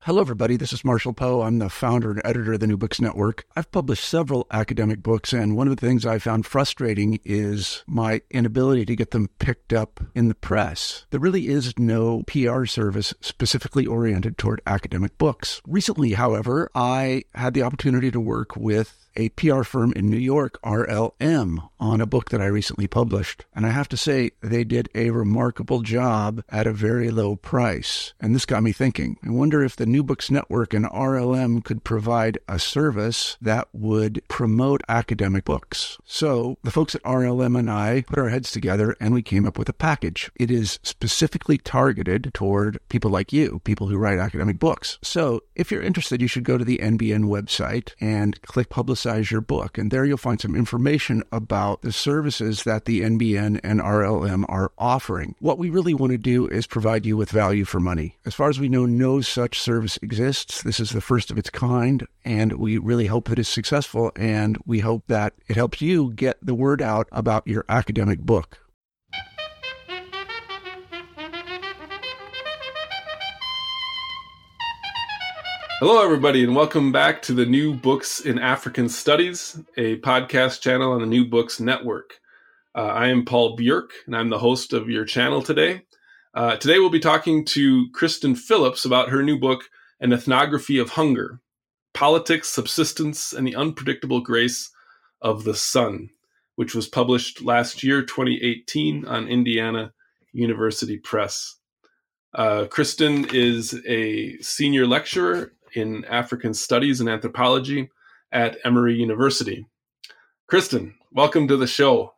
Hello, everybody. This is Marshall Poe. I'm the founder and editor of the New Books Network. I've published several academic books, and one of the things I found frustrating is my inability to get them picked up in the press. There really is no PR service specifically oriented toward academic books. Recently, however, I had the opportunity to work with a PR firm in New York, RLM, on a book that I recently published. And I have to say, they did a remarkable job at a very low price. And this got me thinking. I wonder if the New Books Network and RLM could provide a service that would promote academic books. So the folks at RLM and I put our heads together and we came up with a package. It is specifically targeted toward people like you, people who write academic books. So if you're interested, you should go to the NBN website and click Publicize Your Book. And there you'll find some information about the services that the NBN and RLM are offering. What we really want to do is provide you with value for money. As far as we know, no such service exists. This is the first of its kind, and we really hope that it's successful, and we hope that it helps you get the word out about your academic book. Hello, everybody, and welcome back to the New Books in African Studies, a podcast channel on the New Books Network. I am Paul Bjork, and I'm the host of your channel today. Today, we'll be talking to Kristen Phillips about her new book, An Ethnography of Hunger, Politics, Subsistence, and the Unpredictable Grace of the Sun, which was published last year, 2018, on Indiana University Press. Kristen is a senior lecturer in African Studies and Anthropology at Emory University. Kristen, welcome to the show.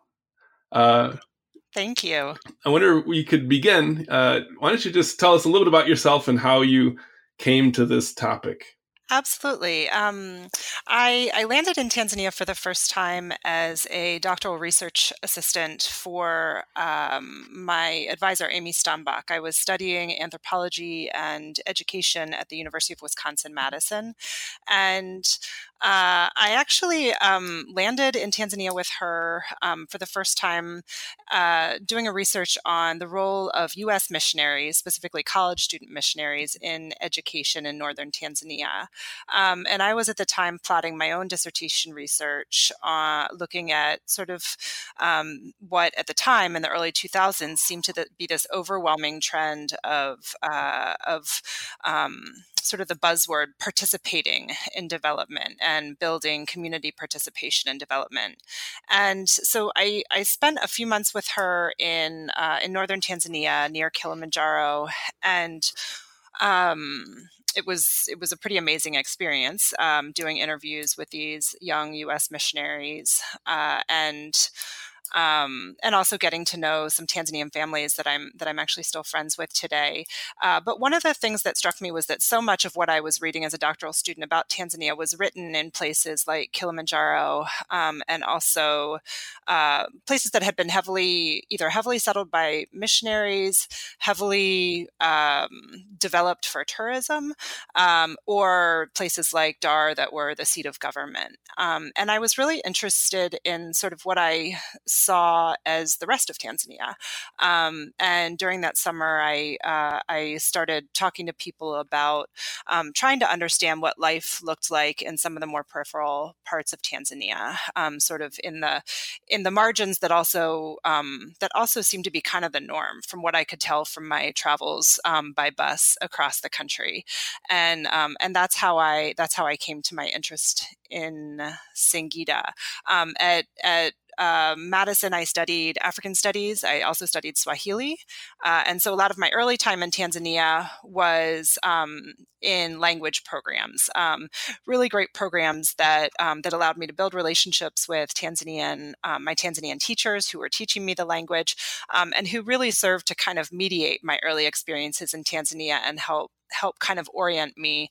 Thank you. I wonder if we could begin. Why don't you just tell us a little bit about yourself and how you came to this topic? Absolutely. I landed in Tanzania for the first time as a doctoral research assistant for my advisor, Amy Stambach. I was studying anthropology and education at the University of Wisconsin-Madison. And I actually landed in Tanzania with her for the first time doing a research on the role of U.S. missionaries, specifically college student missionaries, in education in northern Tanzania. And I was at the time plotting my own dissertation research, looking at sort of what at the time in the early 2000s seemed to be this overwhelming trend of sort of the buzzword participating in development and building community participation in development. And so I spent a few months with her in northern Tanzania near Kilimanjaro, and it was a pretty amazing experience doing interviews with these young U.S. missionaries and also getting to know some Tanzanian families that I'm actually still friends with today. But one of the things that struck me was that so much of what I was reading as a doctoral student about Tanzania was written in places like Kilimanjaro and also places that had been heavily settled by missionaries, heavily developed for tourism, or places like Dar that were the seat of government. And I was really interested in sort of what I saw as the rest of Tanzania. And during that summer, I started talking to people about trying to understand what life looked like in some of the more peripheral parts of Tanzania, sort of in the margins that also seemed to be kind of the norm from what I could tell from my travels by bus across the country. And that's how I came to my interest in Singida. At Madison, I studied African studies. I also studied Swahili. And so a lot of my early time in Tanzania was in language programs, really great programs that allowed me to build relationships with my Tanzanian teachers who were teaching me the language and who really served to kind of mediate my early experiences in Tanzania and help kind of orient me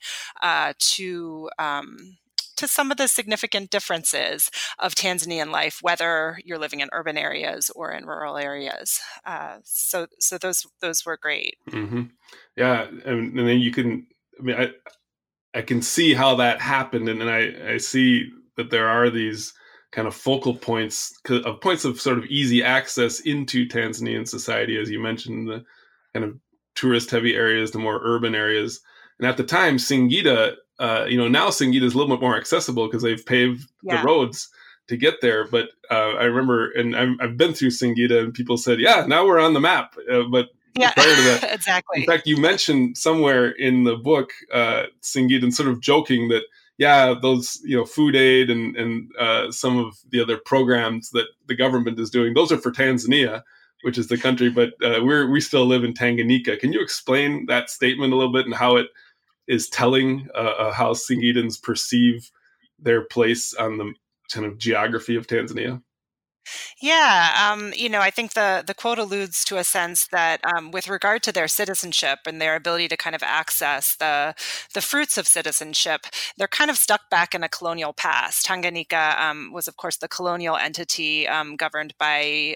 to some of the significant differences of Tanzanian life, whether you're living in urban areas or in rural areas. So those were great. Mm-hmm. Yeah, and then you can. I mean, I can see how that happened, and then I see that there are these kind of focal points of sort of easy access into Tanzanian society, as you mentioned, the kind of tourist-heavy areas, the more urban areas. And at the time, Singida, now Singida is a little bit more accessible because they've paved the roads to get there. But I remember, and I've been through Singida, and people said, "Yeah, now we're on the map." But prior to that, exactly. In fact, you mentioned somewhere in the book, Singida, and sort of joking that, those food aid and some of the other programs that the government is doing, those are for Tanzania, which is the country, but we still live in Tanganyika. Can you explain that statement a little bit and how it is telling how Singidans perceive their place on the kind of geography of Tanzania? Yeah, I think the quote alludes to a sense that with regard to their citizenship and their ability to kind of access the fruits of citizenship, they're kind of stuck back in a colonial past. Tanganyika was, of course, the colonial entity governed by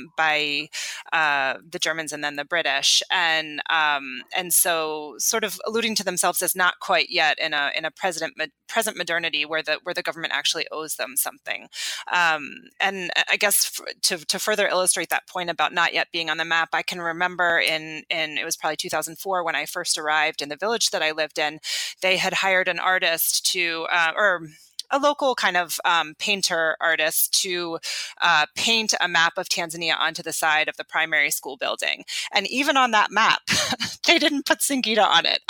the Germans and then the British, and so sort of alluding to themselves as not quite yet in a present modernity where the government actually owes them something. And I guess to further illustrate that point about not yet being on the map, I can remember in it was probably 2004 when I first arrived in the village that I lived in. They had hired an artist or a local kind of painter artist to paint a map of Tanzania onto the side of the primary school building. And even on that map, they didn't put Singida on it.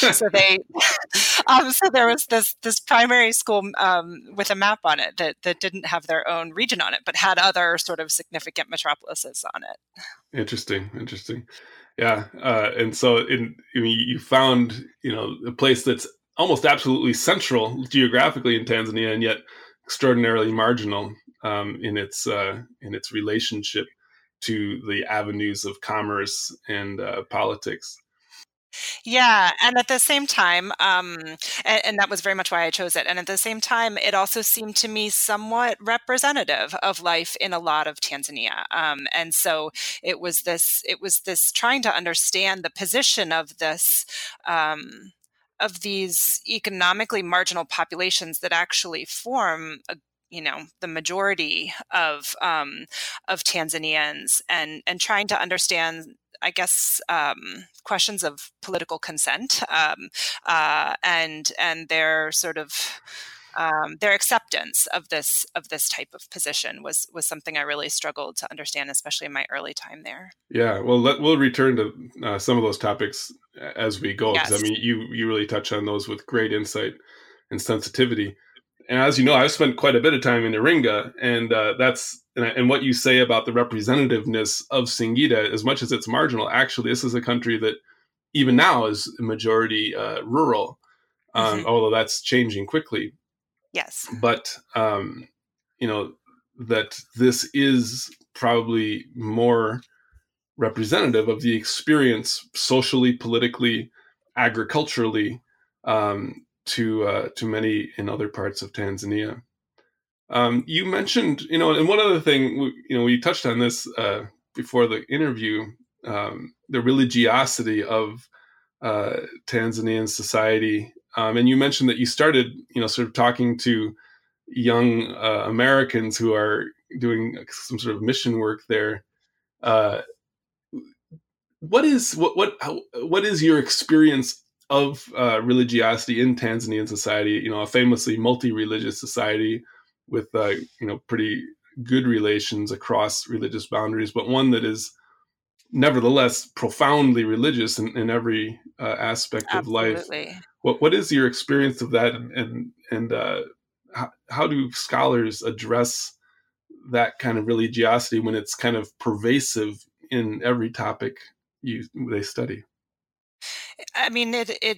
So there was this primary school with a map on it that didn't have their own region on it, but had other sort of significant metropolises on it. Interesting. Yeah. And so you found, a place that's almost absolutely central geographically in Tanzania, and yet extraordinarily marginal in its relationship to the avenues of commerce and politics. Yeah, and at the same time, and that was very much why I chose it. And at the same time, it also seemed to me somewhat representative of life in a lot of Tanzania. And so it was this trying to understand the position of this. Of these economically marginal populations that actually form the majority of Tanzanians, and trying to understand, I guess, questions of political consent and their sort of their acceptance of this type of position was something I really struggled to understand, especially in my early time there. Yeah, well, we'll return to some of those topics as we go, because Yes. I mean, you really touch on those with great insight and sensitivity. And as you know, I've spent quite a bit of time in Iringa, and and what you say about the representativeness of Singida, as much as it's marginal, actually, this is a country that even now is a majority rural, although that's changing quickly. Yes. But that this is probably more representative of the experience socially, politically, agriculturally, to many in other parts of Tanzania. You mentioned, and one other thing, we touched on this before the interview, the religiosity of Tanzanian society. And you mentioned that you started, sort of talking to young Americans who are doing some sort of mission work there. What is your experience of religiosity in Tanzanian society? A famously multi-religious society with pretty good relations across religious boundaries, but one that is nevertheless profoundly religious in every aspect of life. Absolutely. What is your experience of that, and how do scholars address that kind of religiosity when it's kind of pervasive in every topic they study? I mean,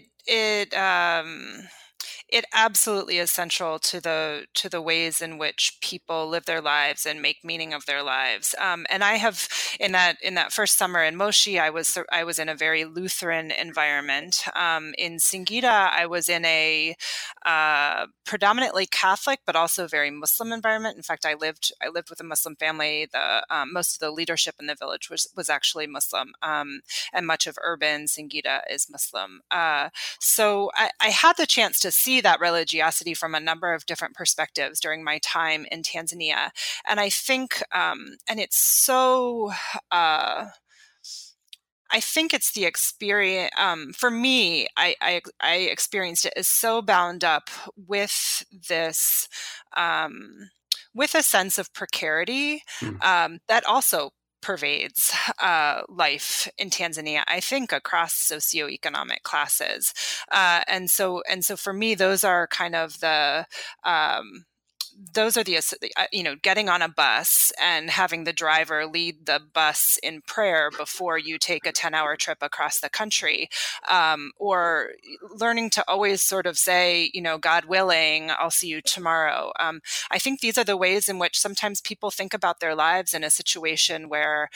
it absolutely is central to the ways in which people live their lives and make meaning of their lives. And I have in that first summer in Moshi, I was in a very Lutheran environment. In Singida, I was in a predominantly Catholic but also very Muslim environment. In fact, I lived with a Muslim family. Most of the leadership in the village was actually Muslim, and much of urban Singida is Muslim. So I had the chance to see that religiosity from a number of different perspectives during my time in Tanzania. And I think, and it's so, I think it's the experience. For me, I experienced it as so bound up with this, with a sense of precarity Mm. that also pervades life in Tanzania. I think across socioeconomic classes, and so for me, those are kind of the those are the getting on a bus and having the driver lead the bus in prayer before you take a 10-hour trip across the country, or learning to always sort of say, God willing, I'll see you tomorrow. I think these are the ways in which sometimes people think about their lives in a situation where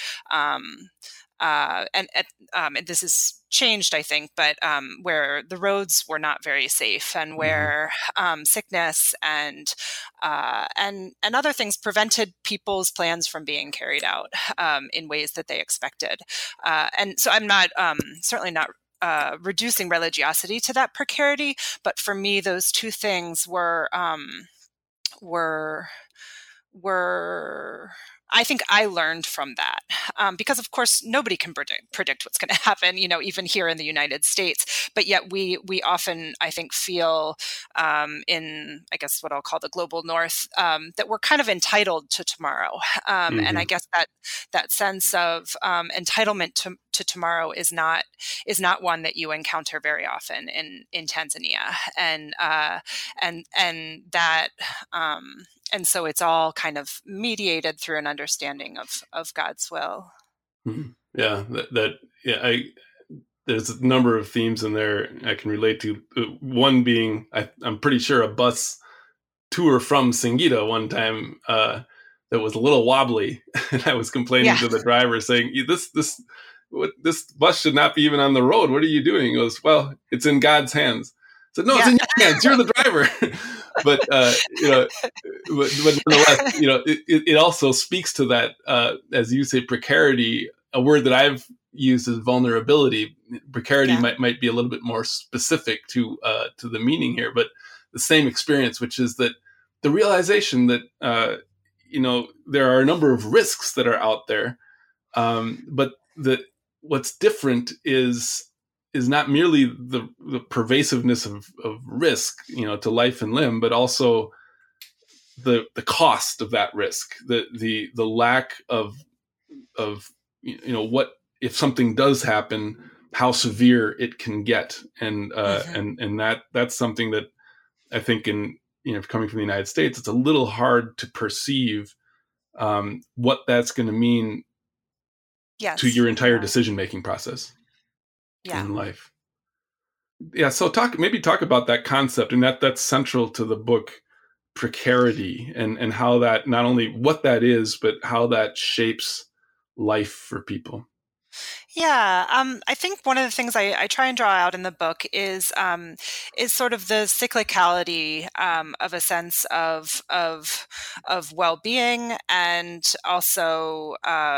and this has changed, I think, but where the roads were not very safe, and where sickness and other things prevented people's plans from being carried out in ways that they expected. And so I'm not certainly not reducing religiosity to that precarity, but for me, those two things were I think I learned from that, because of course nobody can predict what's going to happen, even here in the United States. But yet we often, I think, feel in, I guess, what I'll call the global North, that we're kind of entitled to tomorrow, and I guess that sense of entitlement to tomorrow is not one that you encounter very often in Tanzania, and that. And so it's all kind of mediated through an understanding of God's will. Yeah, there's a number of themes in there I can relate to. One being, I'm pretty sure a bus tour from Singida one time that was a little wobbly, and I was complaining to the driver, saying, "This bus should not be even on the road. What are you doing?" He goes, "Well, it's in God's hands." I said, "No, it's in your hands. You're the driver." But nonetheless, it also speaks to that, as you say, precarity. A word that I've used is vulnerability. Precarity might be a little bit more specific to the meaning here, but the same experience, which is that the realization that there are a number of risks that are out there, but that what's different is not merely the pervasiveness of risk, to life and limb, but also the cost of that risk, the lack of what if something does happen, how severe it can get, and that's something that I think coming from the United States, it's a little hard to perceive what that's going to mean to your entire decision-making process in life. Yeah. So talk about that concept, and that's central to the book, precarity, and how that, not only what that is, but how that shapes life for people. Yeah, I think one of the things I try and draw out in the book is sort of the cyclicality of a sense of well-being, and also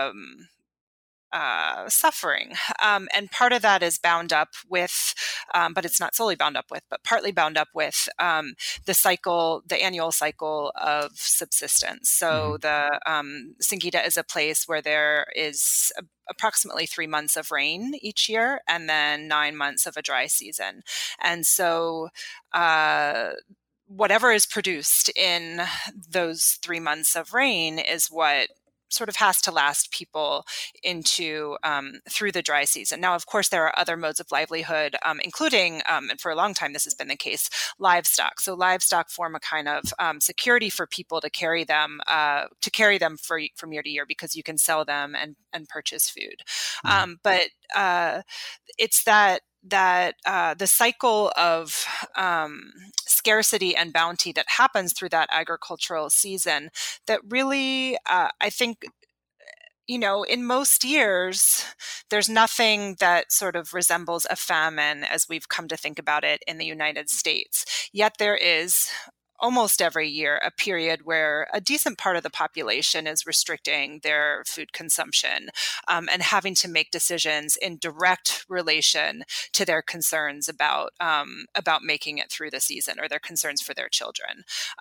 suffering. And part of that is bound up with, but it's not solely bound up with, but partly bound up with the annual cycle of subsistence. So the Singida is a place where there is approximately 3 months of rain each year, and then 9 months of a dry season. And so whatever is produced in those 3 months of rain is what sort of has to last people into through the dry season. Now, of course, there are other modes of livelihood, including, and for a long time this has been the case, livestock. So livestock form a kind of security for people to carry them from year to year, because you can sell them and purchase food. But it's that the cycle of scarcity and bounty that happens through that agricultural season that really, I think, in most years, there's nothing that sort of resembles a famine as we've come to think about it in the United States. Yet there is almost every year a period where a decent part of the population is restricting their food consumption and having to make decisions in direct relation to their concerns about making it through the season, or their concerns for their children,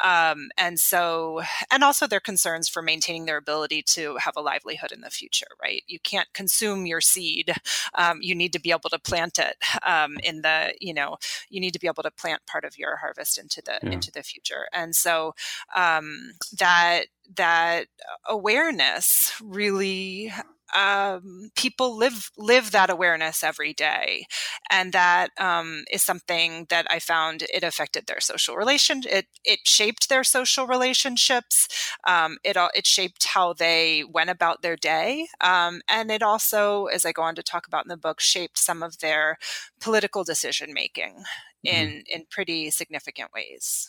and also their concerns for maintaining their ability to have a livelihood in the future. Right? You can't consume your seed. You need to be able to plant it you need to be able to plant part of your harvest into the future. And so that awareness really, people live that awareness every day, and that is something that I found it affected their social it shaped their social relationships. It shaped how they went about their day, and it also, as I go on to talk about in the book, shaped some of their political decision making in pretty significant ways.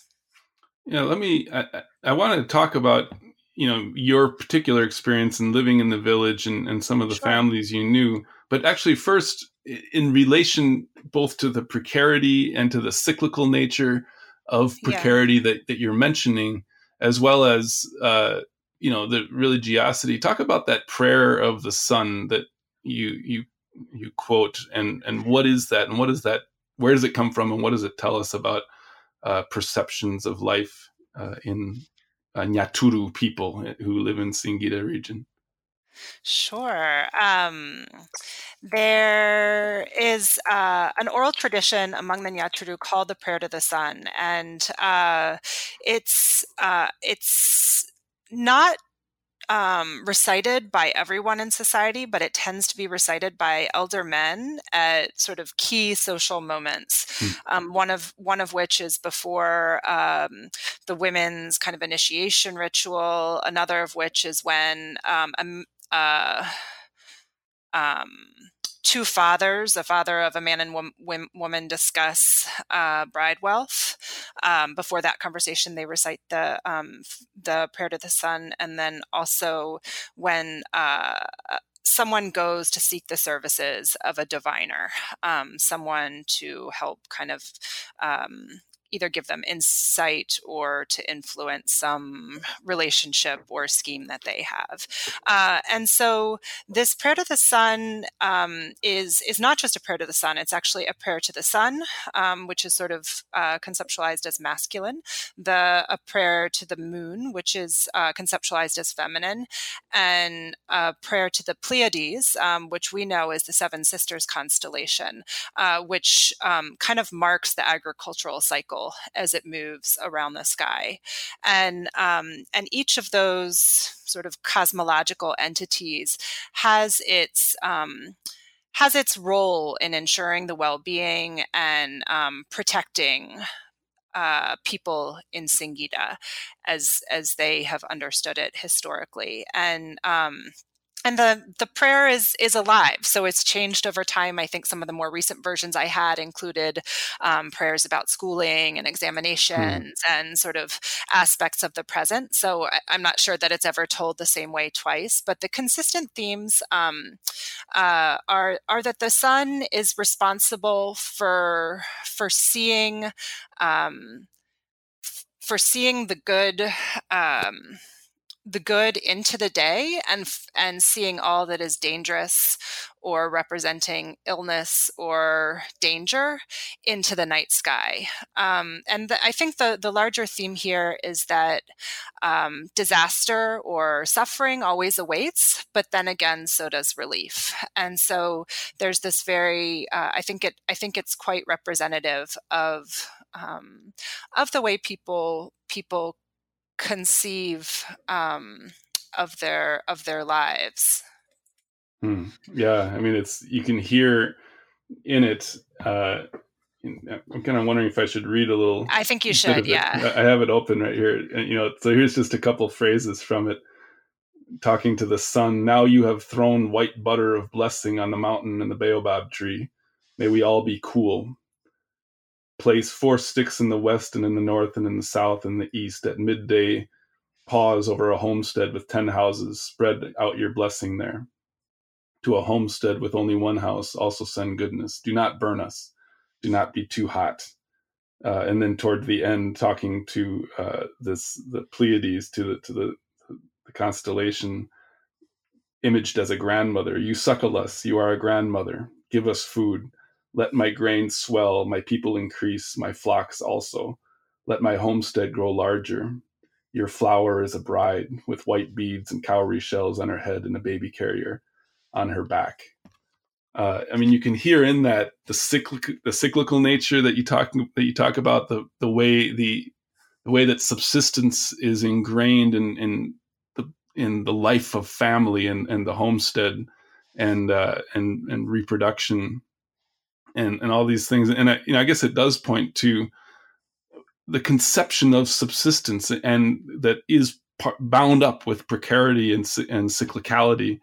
I want to talk about, your particular experience in living in the village and some of the families you knew. But actually, first, in relation both to the precarity and to the cyclical nature of precarity that you're mentioning, as well as, the religiosity, talk about that prayer of the sun that you quote, and what is that? And what is that? Where does it come from? And what does it tell us about perceptions of life in Nyaturu people who live in Singida region? Sure. There is an oral tradition among the Nyaturu called the Prayer to the Sun, and it's not recited by everyone in society, but it tends to be recited by elder men at sort of key social moments. One of which is before the women's kind of initiation ritual. Another of which is when two fathers, a father of a man and woman, discuss bride wealth. Before that conversation, they recite the Prayer to the Sun, and then also when someone goes to seek the services of a diviner, someone to help kind of either give them insight or to influence some relationship or scheme that they have. And so this prayer to the sun is not just a prayer to the sun, it's actually a prayer to the sun, which is sort of conceptualized as masculine, a prayer to the moon, which is conceptualized as feminine, and a prayer to the Pleiades, which we know is the Seven Sisters constellation, which kind of marks the agricultural cycle as it moves around the sky. And each of those sort of cosmological entities has its role in ensuring the well-being and protecting people in Singida as they have understood it historically. And the prayer is alive, so it's changed over time. I think some of the more recent versions I had included prayers about schooling and examinations and sort of aspects of the present. So I'm not sure that it's ever told the same way twice, but the consistent themes are that the sun is responsible for seeing the good into the day, and seeing all that is dangerous or representing illness or danger into the night sky. I think the larger theme here is that disaster or suffering always awaits, but then again, so does relief. And so there's this very, I think it's quite representative of the way people conceive of their lives. Yeah, I mean, you can hear in it. I'm kind of wondering if I should read a little. I think you should. Yeah, I have it open right here, and so here's just a couple phrases from it. Talking to the sun, now you have thrown white butter of blessing on the mountain and the baobab tree. May we all be cool. Place 4 sticks in the west and in the north and in the south and the east. At midday, pause over a homestead with 10 houses. Spread out your blessing there. To a homestead with only 1 house, also send goodness. Do not burn us. Do not be too hot. and then toward the end, talking to the Pleiades, to the constellation imaged as a grandmother. You suckle us, you are a grandmother. Give us food. Let my grain swell, my people increase, my flocks also. Let my homestead grow larger. Your flower is a bride with white beads and cowrie shells on her head and a baby carrier on her back. I mean, you can hear in that the cyclical nature that you talk about, the way that subsistence is ingrained in the life of family and the homestead and reproduction and all these things. And I guess it does point to the conception of subsistence, and that is bound up with precarity and cyclicality.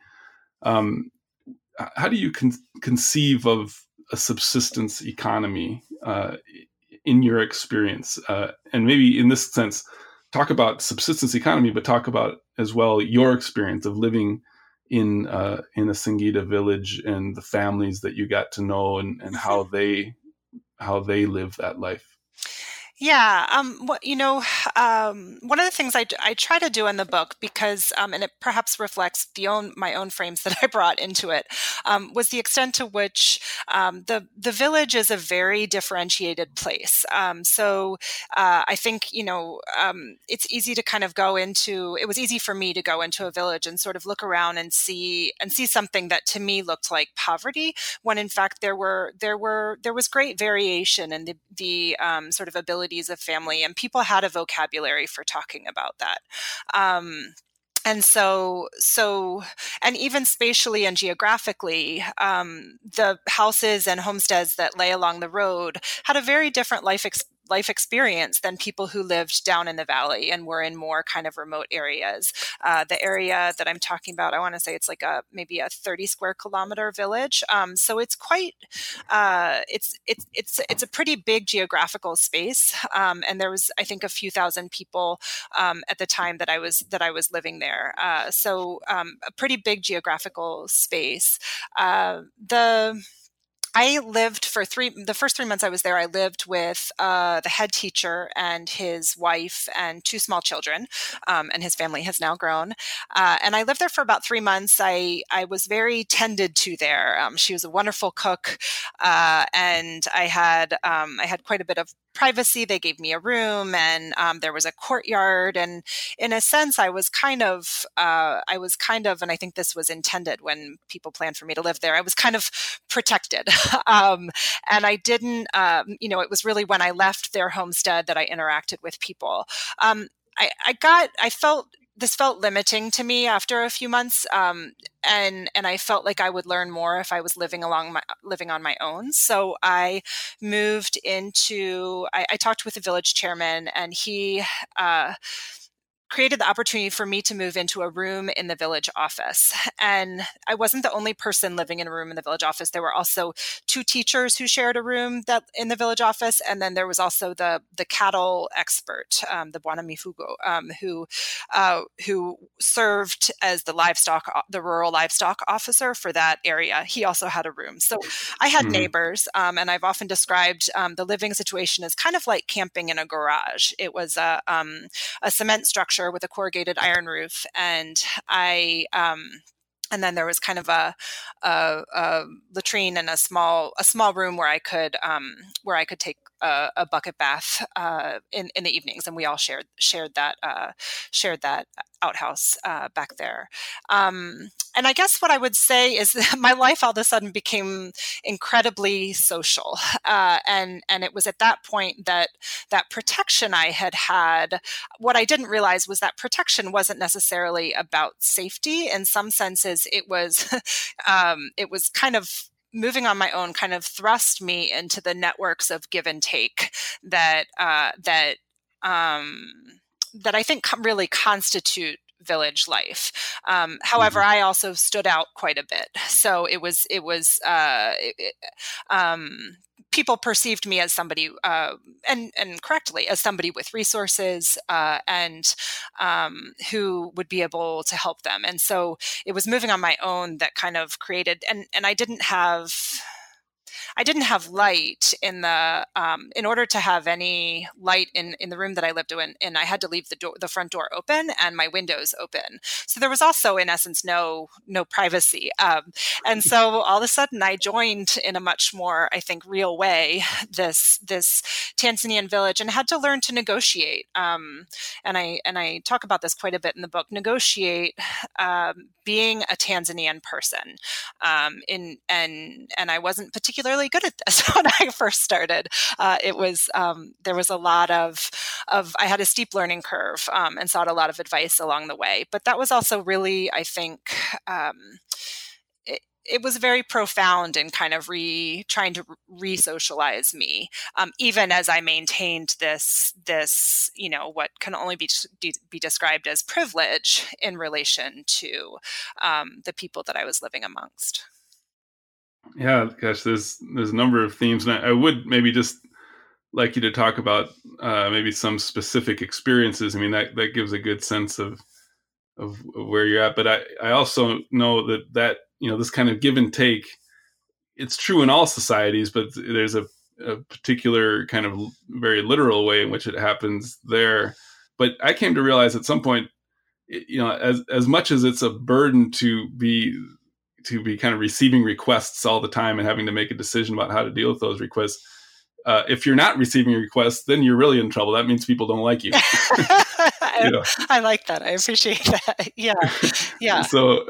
How do you conceive of a subsistence economy in your experience? And maybe in this sense, talk about subsistence economy, but talk about as well your experience of living in a Singita village and the families that you got to know, and how they live that life. Yeah, one of the things I try to do in the book, because and it perhaps reflects my own frames that I brought into it, was the extent to which the village is a very differentiated place. So I think it's easy to kind of go into. It was easy for me to go into a village and sort of look around and see something that to me looked like poverty, when in fact there was great variation in the sort of abilities of family, and people had a vocabulary for talking about that. And so, and even spatially and geographically, the houses and homesteads that lay along the road had a very different life experience than people who lived down in the valley and were in more kind of remote areas. The area that I'm talking about, I want to say it's like maybe a 30 square kilometer village. So it's quite, it's a pretty big geographical space. And there was, I think, a few thousand people at the time that I was living there. So a pretty big geographical space. I lived for the first 3 months I was there, I lived with the head teacher and his wife and two small children, and his family has now grown. And I lived there for about 3 months. I was very tended to there. She was a wonderful cook, and I had quite a bit of privacy. They gave me a room, and there was a courtyard. And in a sense, I was kind of, and I think this was intended when people planned for me to live there, I was kind of protected. And I didn't, it was really when I left their homestead that I interacted with people. This felt limiting to me after a few months, and I felt like I would learn more if I was living on my own. So I moved into. I talked with the village chairman, and he created the opportunity for me to move into a room in the village office. And I wasn't the only person living in a room in the village office. There were also two teachers who shared a room in the village office. And then there was also the cattle expert, the Bwana Mifugo, who served as the rural livestock officer for that area. He also had a room. So I had neighbors, and I've often described the living situation as kind of like camping in a garage. It was a cement structure with a corrugated iron roof, and and then there was kind of a latrine and a small room where I could take a bucket bath in the evenings, and we all shared that outhouse back there. And I guess what I would say is that my life all of a sudden became incredibly social, and it was at that point that protection I had. What I didn't realize was that protection wasn't necessarily about safety. In some senses, it was kind of moving on my own kind of thrust me into the networks of give and take that I think really constitute village life. However, I also stood out quite a bit. So people perceived me as somebody, and correctly, as somebody with resources, and who would be able to help them. And so it was moving on my own that kind of created, and I didn't have I didn't have light in order to have any light in the room that I lived in, and I had to leave the front door open and my windows open. So there was also, in essence, no privacy. And so all of a sudden I joined in a much more, I think, real way, this Tanzanian village, and had to learn to negotiate. And I talk about this quite a bit in the book, negotiate being a Tanzanian person. And I wasn't particularly good at this when I first started. There was a lot of I had a steep learning curve, and sought a lot of advice along the way. But that was also really, I think, it was very profound in kind of trying to re-socialize me, even as I maintained this what can only be described as privilege in relation to the people that I was living amongst. Yeah, gosh, there's a number of themes, and I would maybe just like you to talk about maybe some specific experiences. I mean, that gives a good sense of where you're at. But I also know that this kind of give and take, it's true in all societies, but there's a particular kind of very literal way in which it happens there. But I came to realize at some point, as much as it's a burden to be kind of receiving requests all the time and having to make a decision about how to deal with those requests, if you're not receiving requests, then you're really in trouble. That means people don't like you. I like that. I appreciate that. Yeah. Yeah. So,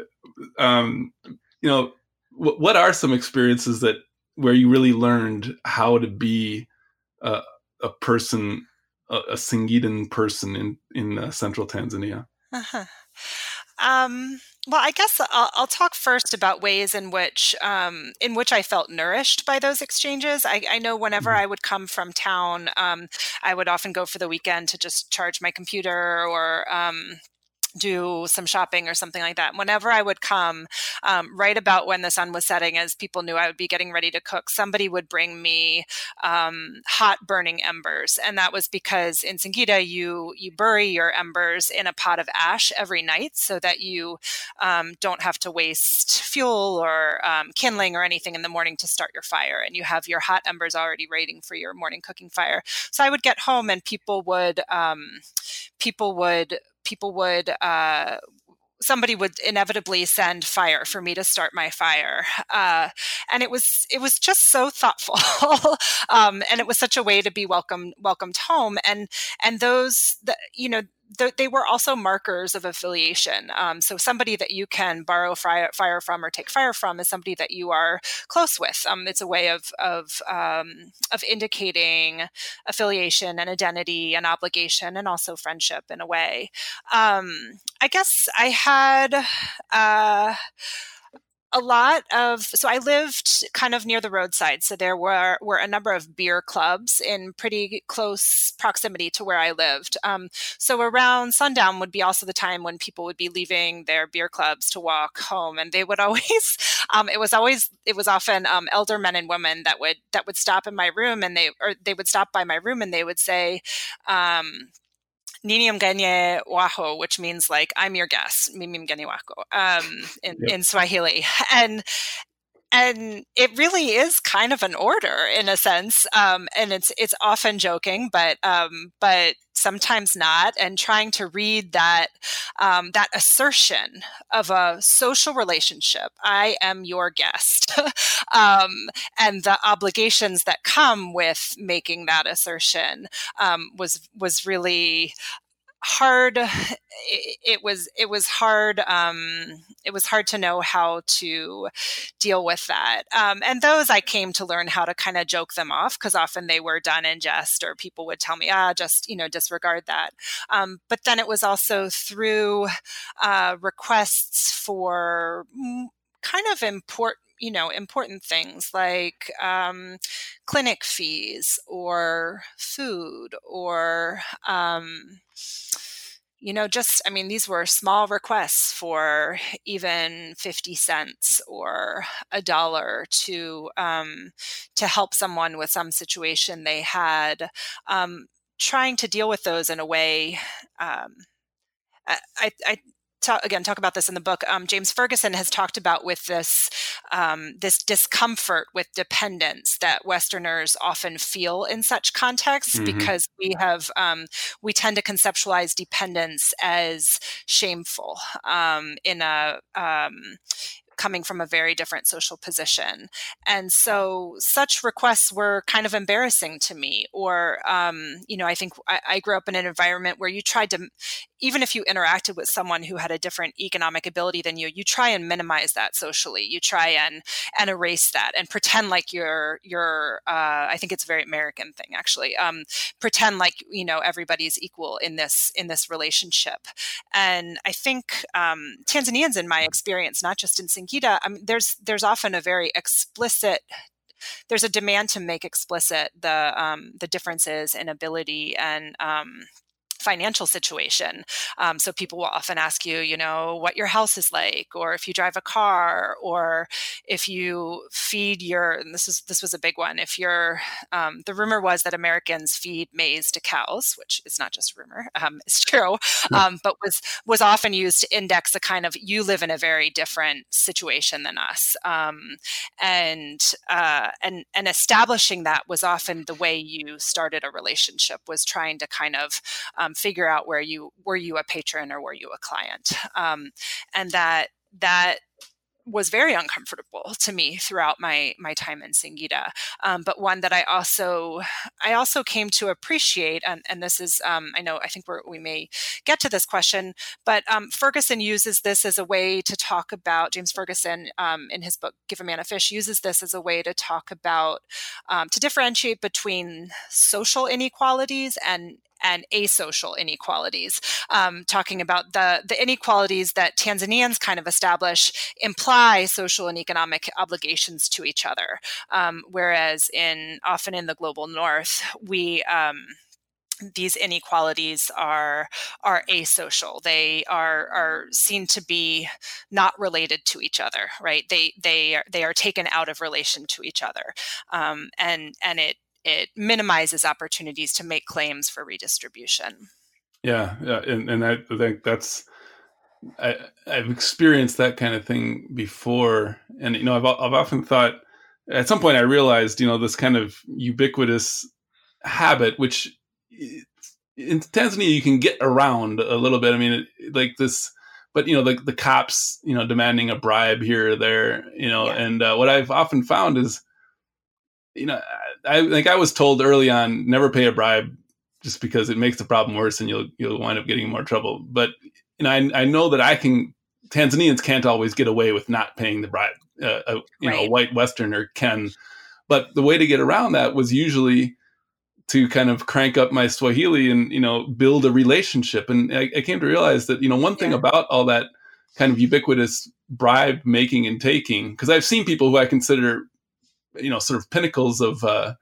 what are some experiences where you really learned how to be a person, a Singidan person in central Tanzania? Uh-huh. Well, I guess I'll talk first about ways in which I felt nourished by those exchanges. I know whenever I would come from town, I would often go for the weekend to just charge my computer or do some shopping or something like that. Whenever I would come, right about when the sun was setting, as people knew I would be getting ready to cook, somebody would bring me hot burning embers. And that was because in Singida, you bury your embers in a pot of ash every night so that you don't have to waste fuel or kindling or anything in the morning to start your fire. And you have your hot embers already waiting for your morning cooking fire. So I would get home and somebody would inevitably send fire for me to start my fire. And it was just so thoughtful. And it was such a way to be welcomed home. And those, they were also markers of affiliation. So somebody that you can borrow fire from or take fire from is somebody that you are close with. It's a way of indicating affiliation and identity and obligation, and also friendship in a way. I guess I had so I lived kind of near the roadside. So there were a number of beer clubs in pretty close proximity to where I lived. So around sundown would be also the time when people would be leaving their beer clubs to walk home. And they would always, it was often elder men and women that would stop in my room, and they would stop by my room and they would say, Nini mgeni wako, which means like, I'm your guest, mimi mgeni wako, in Swahili. And it really is kind of an order in a sense. And it's often joking, but sometimes not. And trying to read that assertion of a social relationship, I am your guest, and the obligations that come with making that assertion, was really hard. It was hard. It was hard to know how to deal with that. And those I came to learn how to kind of joke them off, because often they were done in jest, or people would tell me, just, disregard that. But then it was also through requests for kind of important things like clinic fees or food or, these were small requests for even 50 cents or $1 to help someone with some situation they had, trying to deal with those in a way. talk about this in the book. James Ferguson has talked about with this this discomfort with dependence that Westerners often feel in such contexts, because we tend to conceptualize dependence as shameful in a coming from a very different social position. And so such requests were kind of embarrassing to me. Or, I think I grew up in an environment where you tried to, even if you interacted with someone who had a different economic ability than you try and minimize that socially. You try and erase that and pretend like you're I think it's a very American thing, actually. Pretend like, everybody's equal in this relationship. And I think Tanzanians, in my experience, not just in Singida, there's often a very explicit, there's a demand to make explicit the differences in ability and financial situation. So people will often ask you, what your house is like, or if you drive a car, or if you feed and this was a big one. If you're, the rumor was that Americans feed maize to cows, which is not just a rumor, it's true, but was often used to index a kind of, you live in a very different situation than us. And establishing that was often the way you started a relationship, was trying to kind of figure out were you a patron or were you a client, and that was very uncomfortable to me throughout my time in Singida, but one that I also came to appreciate. And this is, I think we may get to this question, but Ferguson uses this as a way to talk about, James Ferguson, in his book Give a Man a Fish, uses this as a way to talk about, to differentiate between social inequalities and asocial inequalities, talking about the inequalities that Tanzanians kind of establish imply social and economic obligations to each other, whereas often in the global North, these inequalities are asocial. They are seen to be not related to each other, right? They are taken out of relation to each other, and it minimizes opportunities to make claims for redistribution. Yeah, and I think I've experienced that kind of thing before, and I've often thought, at some point I realized, this kind of ubiquitous habit, which in Tanzania you can get around a little bit. I mean, like this, but the cops, demanding a bribe here or there, and what I've often found is, I was told early on, never pay a bribe, just because it makes the problem worse and you'll wind up getting in more trouble. But I know that Tanzanians can't always get away with not paying the bribe. A white Westerner can, but the way to get around that was usually to kind of crank up my Swahili and build a relationship. And I came to realize that one thing about all that kind of ubiquitous bribe making and taking, because I've seen people who I consider sort of pinnacles of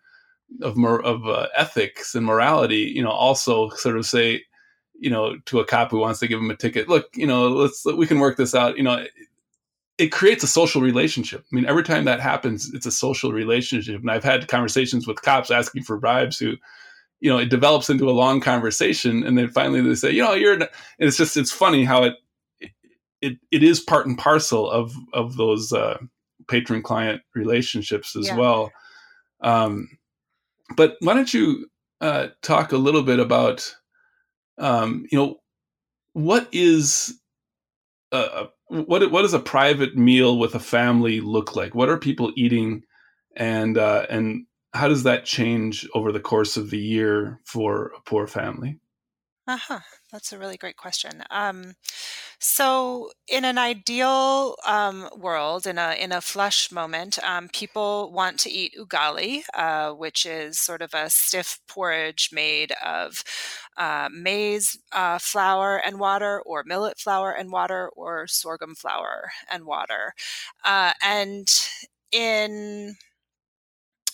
ethics and morality, also sort of say, to a cop who wants to give him a ticket, look, we can work this out. It creates a social relationship. I mean, every time that happens, it's a social relationship. And I've had conversations with cops asking for bribes who, it develops into a long conversation. And then finally they say, it's funny how it is part and parcel of those patron-client relationships as well. But why don't you talk a little bit about, what is what does a private meal with a family look like? What are people eating, and how does that change over the course of the year for a poor family? That's a really great question. So, in an ideal world, in a flush moment, people want to eat ugali, which is sort of a stiff porridge made of maize flour and water, or millet flour and water, or sorghum flour and water. And in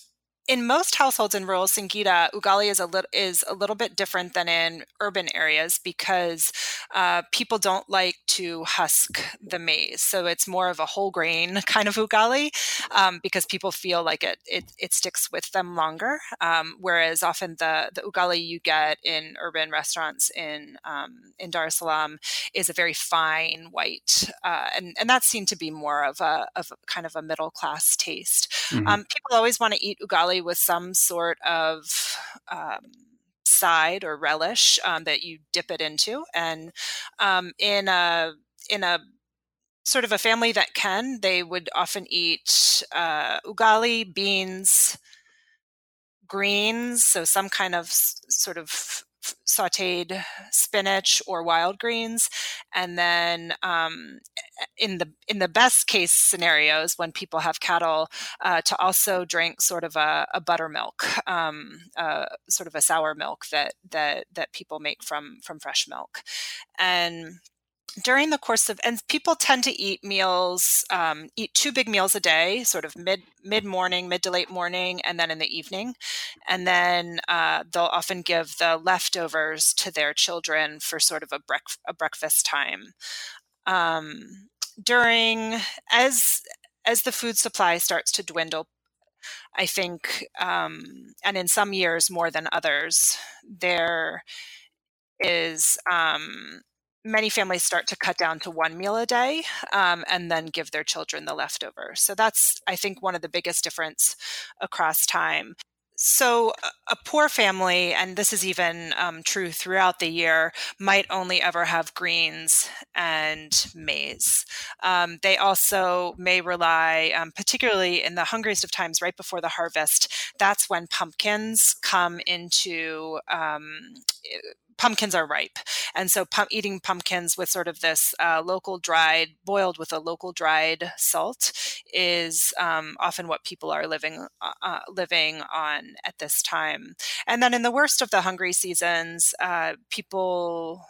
in most households in rural Singida, ugali is a little bit different than in urban areas because people don't like to husk the maize. So it's more of a whole grain kind of ugali because people feel like it sticks with them longer. Whereas often the ugali you get in urban restaurants in Dar es Salaam is a very fine white, and that's seen to be more of a kind of a middle class taste. Mm-hmm. People always want to eat ugali with some sort of side or relish that you dip it into, and in a sort of a family that can, they would often eat ugali, beans, greens, so some kind of sort of sautéed spinach or wild greens, and then in the best case scenarios, when people have cattle, to also drink sort of a buttermilk, sort of a sour milk that people make from fresh milk, and during the course of, and people tend to eat meals, eat two big meals a day, sort of mid morning, mid to late morning, and then in the evening. And then they'll often give the leftovers to their children for sort of a breakfast time. During, as the food supply starts to dwindle, I think, and in some years more than others, there is many families start to cut down to one meal a day and then give their children the leftover. So that's, I think, one of the biggest difference across time. So a poor family, and this is even true throughout the year, might only ever have greens and maize. They also may rely, particularly in the hungriest of times, right before the harvest, that's when pumpkins come into pumpkins are ripe. And so eating pumpkins with sort of this boiled with a local dried salt is often what people are living on at this time. And then in the worst of the hungry seasons, people,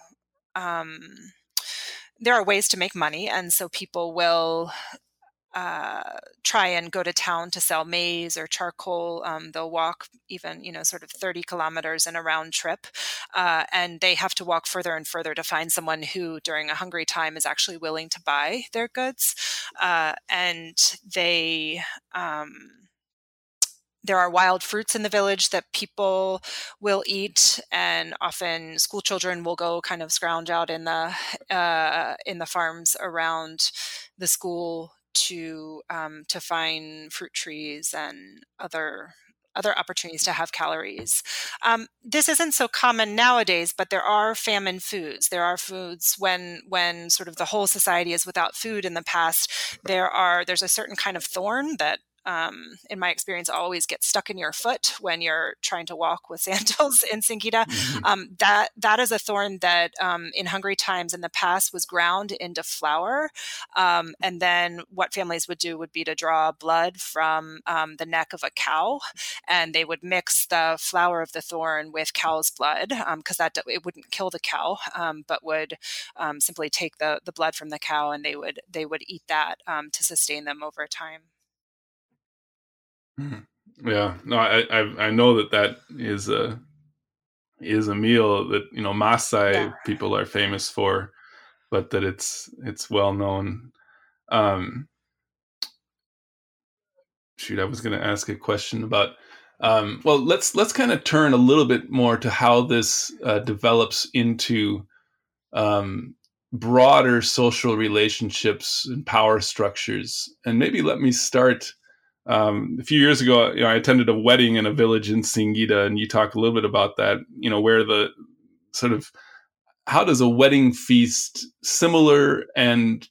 there are ways to make money. And so people will try and go to town to sell maize or charcoal. They'll walk even, sort of 30 kilometers in a round trip. And they have to walk further and further to find someone who, during a hungry time, is actually willing to buy their goods. And there are wild fruits in the village that people will eat, and often school children will go kind of scrounge out in the farms around the school to find fruit trees and other opportunities to have calories. This isn't so common nowadays, but there are famine foods. There are foods when sort of the whole society is without food. In the past, there's a certain kind of thorn that, in my experience, always gets stuck in your foot when you're trying to walk with sandals in Singida. Mm-hmm. That is a thorn that in hungry times in the past was ground into flour. And then what families would do would be to draw blood from the neck of a cow, and they would mix the flour of the thorn with cow's blood, because it wouldn't kill the cow, but would simply take the blood from the cow, and they would eat that to sustain them over time. Yeah, no, I know that is a meal that Maasai people are famous for, but that it's well known. Shoot, I was going to ask a question about. Well, let's kind of turn a little bit more to how this develops into broader social relationships and power structures, and maybe let me start. A few years ago, I attended a wedding in a village in Singida, and you talk a little bit about that. Where the sort of how does a wedding feast similar and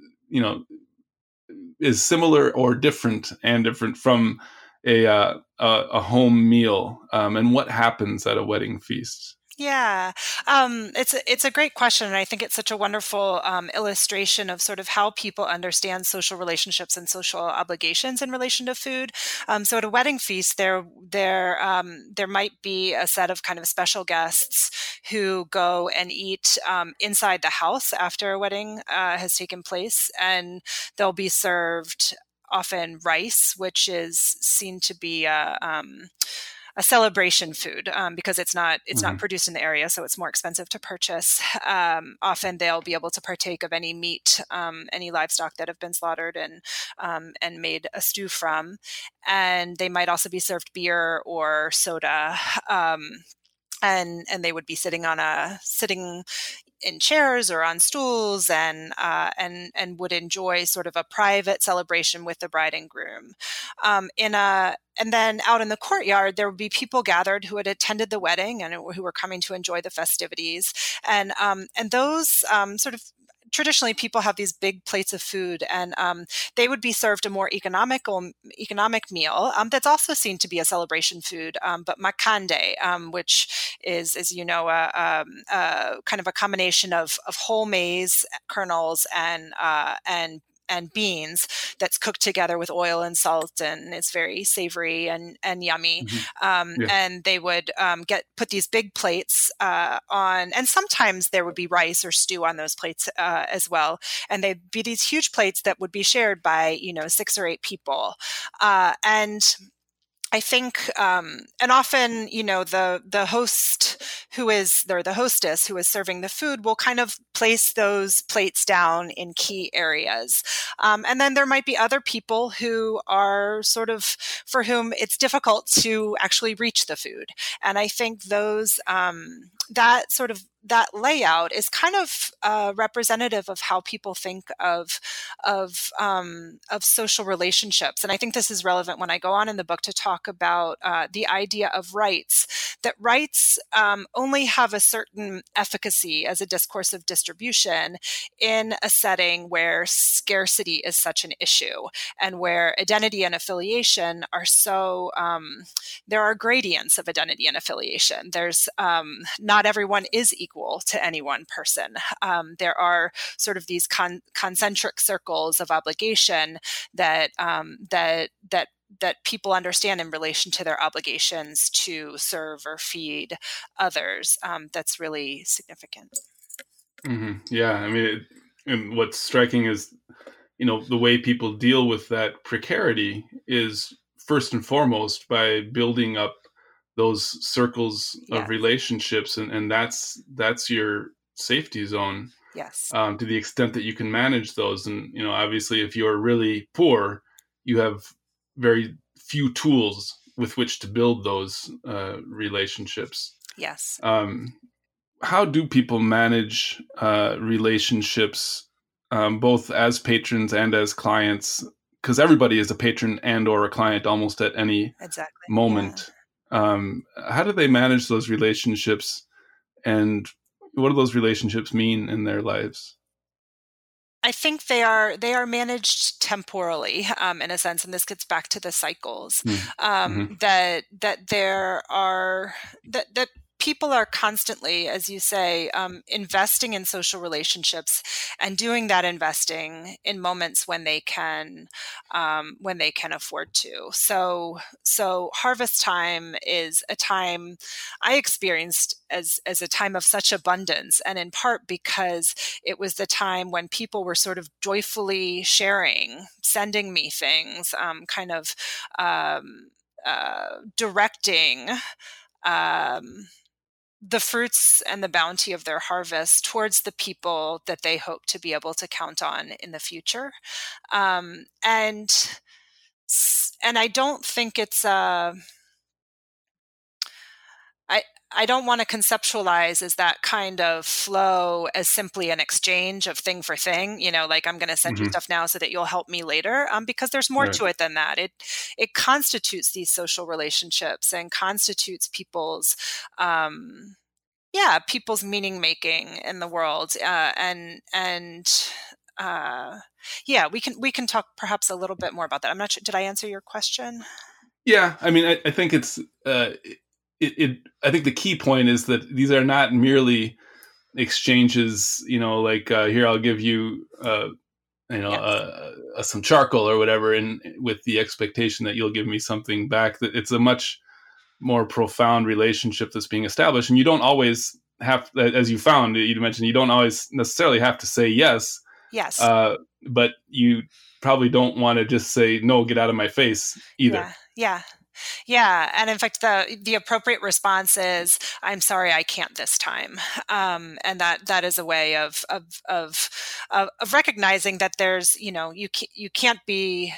is similar or different from a home meal, and what happens at a wedding feast? Yeah, it's a great question, and I think it's such a wonderful illustration of sort of how people understand social relationships and social obligations in relation to food. So at a wedding feast, there might be a set of kind of special guests who go and eat inside the house after a wedding has taken place, and they'll be served often rice, which is seen to be a celebration food because it's not produced in the area, so it's more expensive to purchase. Often they'll be able to partake of any meat, any livestock that have been slaughtered and made a stew from, and they might also be served beer or soda. And they would be sitting in chairs or on stools, and would enjoy sort of a private celebration with the bride and groom. And then out in the courtyard, there would be people gathered who had attended the wedding and who were coming to enjoy the festivities. And those sort of traditionally people have these big plates of food, and they would be served a more economic meal that's also seen to be a celebration food, but makande, which is, as you know, kind of a combination of whole maize kernels and beans that's cooked together with oil and salt, and it's very savory and yummy. And they would put these big plates on, and sometimes there would be rice or stew on those plates as well. And they'd be these huge plates that would be shared by 6 or 8 people. And I think, and often, the host the hostess who is serving the food will kind of place those plates down in key areas. And then there might be other people who are sort of, for whom it's difficult to actually reach the food. And I think that layout is kind of representative of how people think of social relationships. And I think this is relevant when I go on in the book to talk about the idea of rights, that rights only have a certain efficacy as a discourse of distribution in a setting where scarcity is such an issue, and where identity and affiliation are so, there are gradients of identity and affiliation. There's not everyone is equal to any one person. There are sort of these concentric circles of obligation that people understand in relation to their obligations to serve or feed others. That's really significant. Yeah, I mean, and what's striking is, the way people deal with that precarity is first and foremost by building up those circles of relationships, and that's your safety zone. Yes. To the extent that you can manage those, and obviously, if you're really poor, you have very few tools with which to build those relationships. Yes. How do people manage relationships, both as patrons and as clients? Because everybody is a patron and or a client almost at any moment. Yeah. How do they manage those relationships, and what do those relationships mean in their lives? I think they are managed temporally, in a sense, and this gets back to the cycles. That there are that people are constantly, as you say, investing in social relationships, and doing that investing in moments when they can afford to. So harvest time is a time I experienced as a time of such abundance, and in part because it was the time when people were sort of joyfully sharing, sending me things, directing the fruits and the bounty of their harvest towards the people that they hope to be able to count on in the future. And I don't think it's I don't want to conceptualize as that kind of flow as simply an exchange of thing for thing, like I'm going to send you stuff now so that you'll help me later, because there's more to it than that. It constitutes these social relationships and constitutes people's meaning making in the world, we can talk perhaps a little bit more about that. I'm not sure. Did I answer your question? Yeah, I mean, I think it's. I think the key point is that these are not merely exchanges, like here I'll give you, some charcoal or whatever, and with the expectation that you'll give me something back. That it's a much more profound relationship that's being established, and you don't always have, as you mentioned, you don't always necessarily have to say yes. Yes. but you probably don't want to just say, no, get out of my face either. Yeah. And in fact, the appropriate response is, I'm sorry, I can't this time. And that is a way of recognizing that there's, you can't be,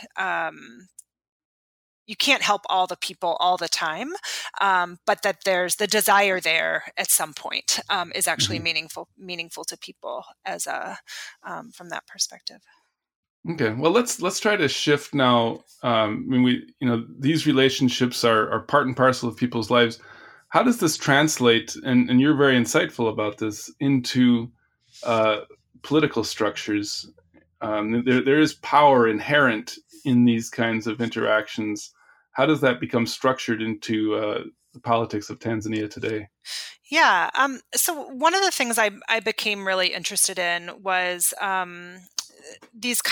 you can't help all the people all the time, but that there's the desire there at some point is actually meaningful to people as from that perspective. Okay, well, let's try to shift now. These relationships are part and parcel of people's lives. How does this translate? And you're very insightful about this, into political structures. There is power inherent in these kinds of interactions. How does that become structured into the politics of Tanzania today? Yeah. So one of the things I became really interested in was these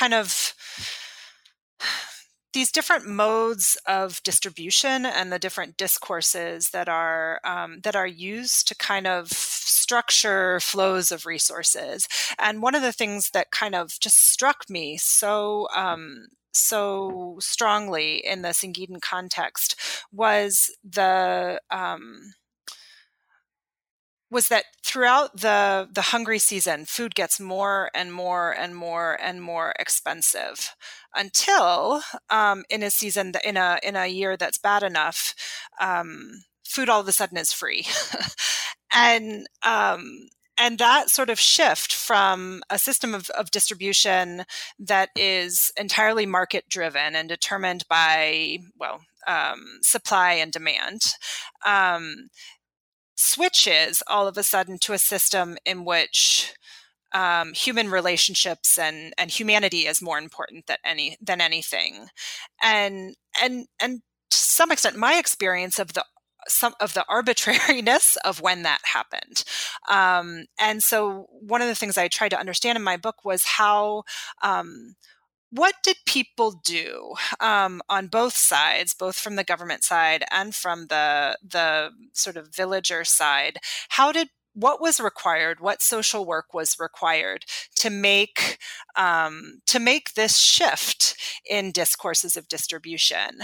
different modes of distribution and the different discourses that are used to kind of structure flows of resources. And one of the things that kind of just struck me so strongly in the Singidin context was that throughout the hungry season, food gets more and more and more and more expensive, until in a season, in a year that's bad enough, food all of a sudden is free. And that sort of shift from a system of distribution that is entirely market driven and determined by, supply and demand, switches all of a sudden to a system in which human relationships and humanity is more important than anything, and to some extent, my experience of some of the arbitrariness of when that happened. And so, one of the things I tried to understand in my book was how. What did people do on both sides, both from the government side and from the sort of villager side? What was required? What social work was required to make this shift in discourses of distribution?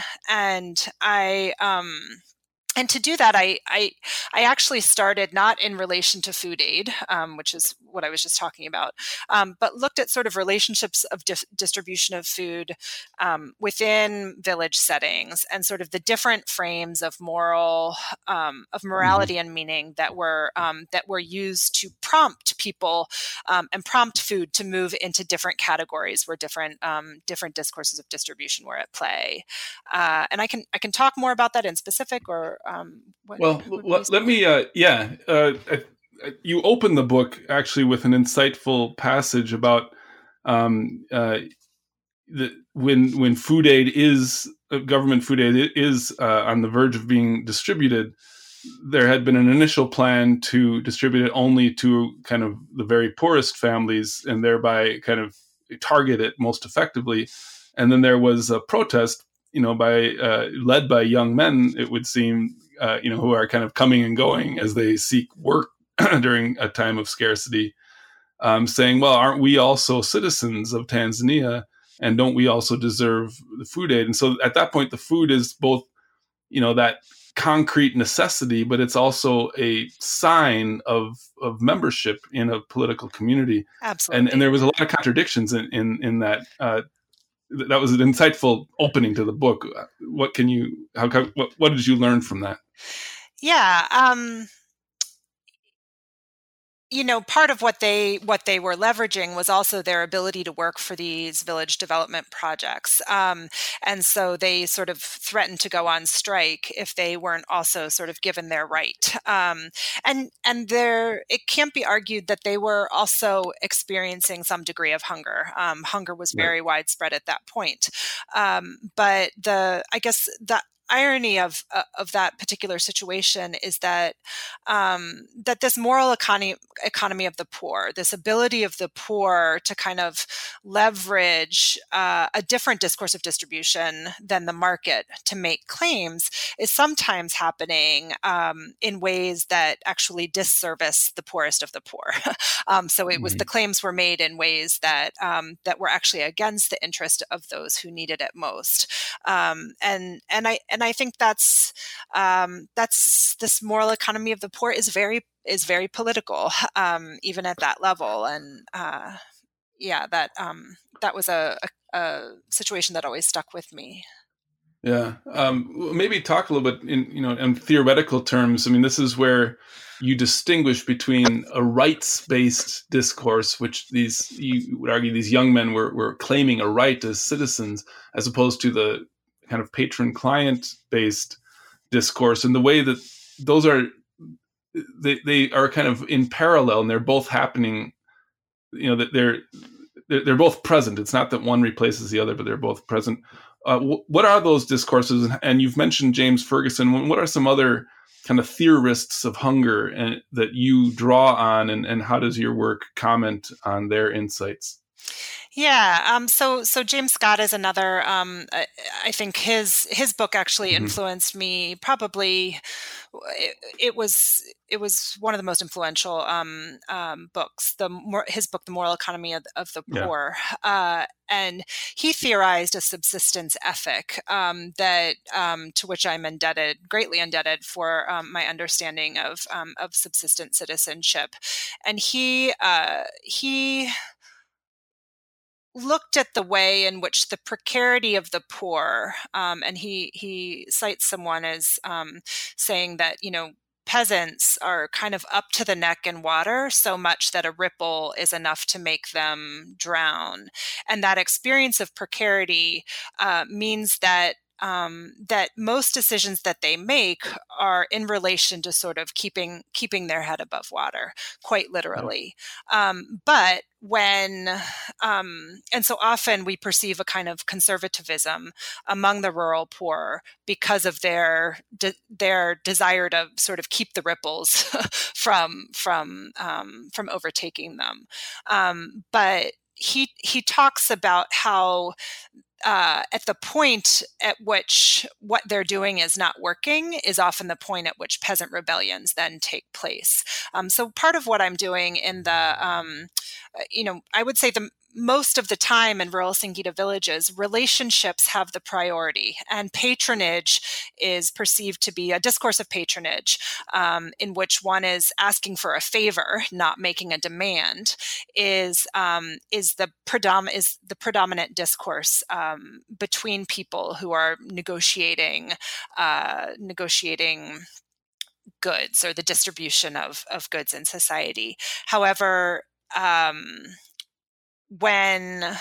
And to do that, I actually started not in relation to food aid, which is what I was just talking about, but looked at sort of relationships of distribution of food within village settings, and sort of the different frames of morality and meaning that were used to prompt people and prompt food to move into different categories where different discourses of distribution were at play. And I can talk more about that in specific, or let me. You open the book actually with an insightful passage about when food aid is government food aid is on the verge of being distributed. There had been an initial plan to distribute it only to kind of the very poorest families, and thereby kind of target it most effectively. And then there was a protest, led by young men, it would seem, who are kind of coming and going as they seek work during a time of scarcity, saying, well, aren't we also citizens of Tanzania, and don't we also deserve the food aid? And so at that point, the food is both, that concrete necessity, but it's also a sign of membership in a political community. Absolutely. And there was a lot of contradictions in that. That was an insightful opening to the book. What did you learn from that? Yeah. Part of what they were leveraging was also their ability to work for these village development projects. And so they sort of threatened to go on strike if they weren't also sort of given their right. And it can't be argued that they were also experiencing some degree of hunger. Hunger was very widespread at that point. But I guess that irony of that particular situation is that that this moral economy of the poor, this ability of the poor to kind of leverage a different discourse of distribution than the market to make claims, is sometimes happening in ways that actually disservice the poorest of the poor. So it was the claims were made in ways that that were actually against the interest of those who needed it most. And I think that's this moral economy of the poor is very political, even at that level. And that was a situation that always stuck with me. Yeah. Maybe talk a little bit in theoretical terms. I mean, this is where you distinguish between a rights-based discourse, which you would argue these young men were claiming a right as citizens, as opposed to the kind of patron-client-based discourse, and the way that those are, they are kind of in parallel, and they're both happening. That they're both present. It's not that one replaces the other, but they're both present. What are those discourses? And you've mentioned James Ferguson. What are some other kind of theorists of hunger that you draw on, and how does your work comment on their insights? Yeah. So James Scott is another. I think his book actually influenced me. Probably, it was one of the most influential books. His book, The Moral Economy of the Poor, and he theorized a subsistence ethic that to which I'm greatly indebted for my understanding of subsistence citizenship. And he looked at the way in which the precarity of the poor, and he cites someone as saying that, peasants are kind of up to the neck in water so much that a ripple is enough to make them drown. And that experience of precarity means that that most decisions that they make are in relation to sort of keeping their head above water, quite literally. But when and so often we perceive a kind of conservatism among the rural poor because of their desire to sort of keep the ripples from overtaking them. But he talks about how at the point at which what they're doing is not working is often the point at which peasant rebellions then take place. So part of what I'm doing in the, I would say most of the time in rural Singita villages, relationships have the priority, and patronage is perceived to be a discourse of patronage, in which one is asking for a favor, not making a demand, is the predominant discourse between people who are negotiating goods or the distribution of goods in society. However, when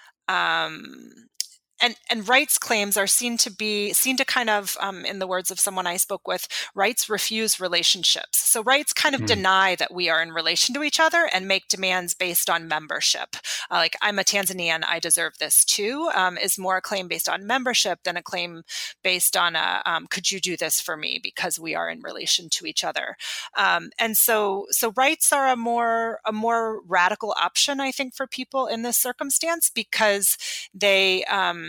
and rights claims are seen to kind of, in the words of someone I spoke with, rights refuse relationships. So rights kind of deny that we are in relation to each other and make demands based on membership. Like, I'm a Tanzanian, I deserve this too, is more a claim based on membership than a claim based on could you do this for me, because we are in relation to each other. And so rights are a more radical option, I think, for people in this circumstance, because they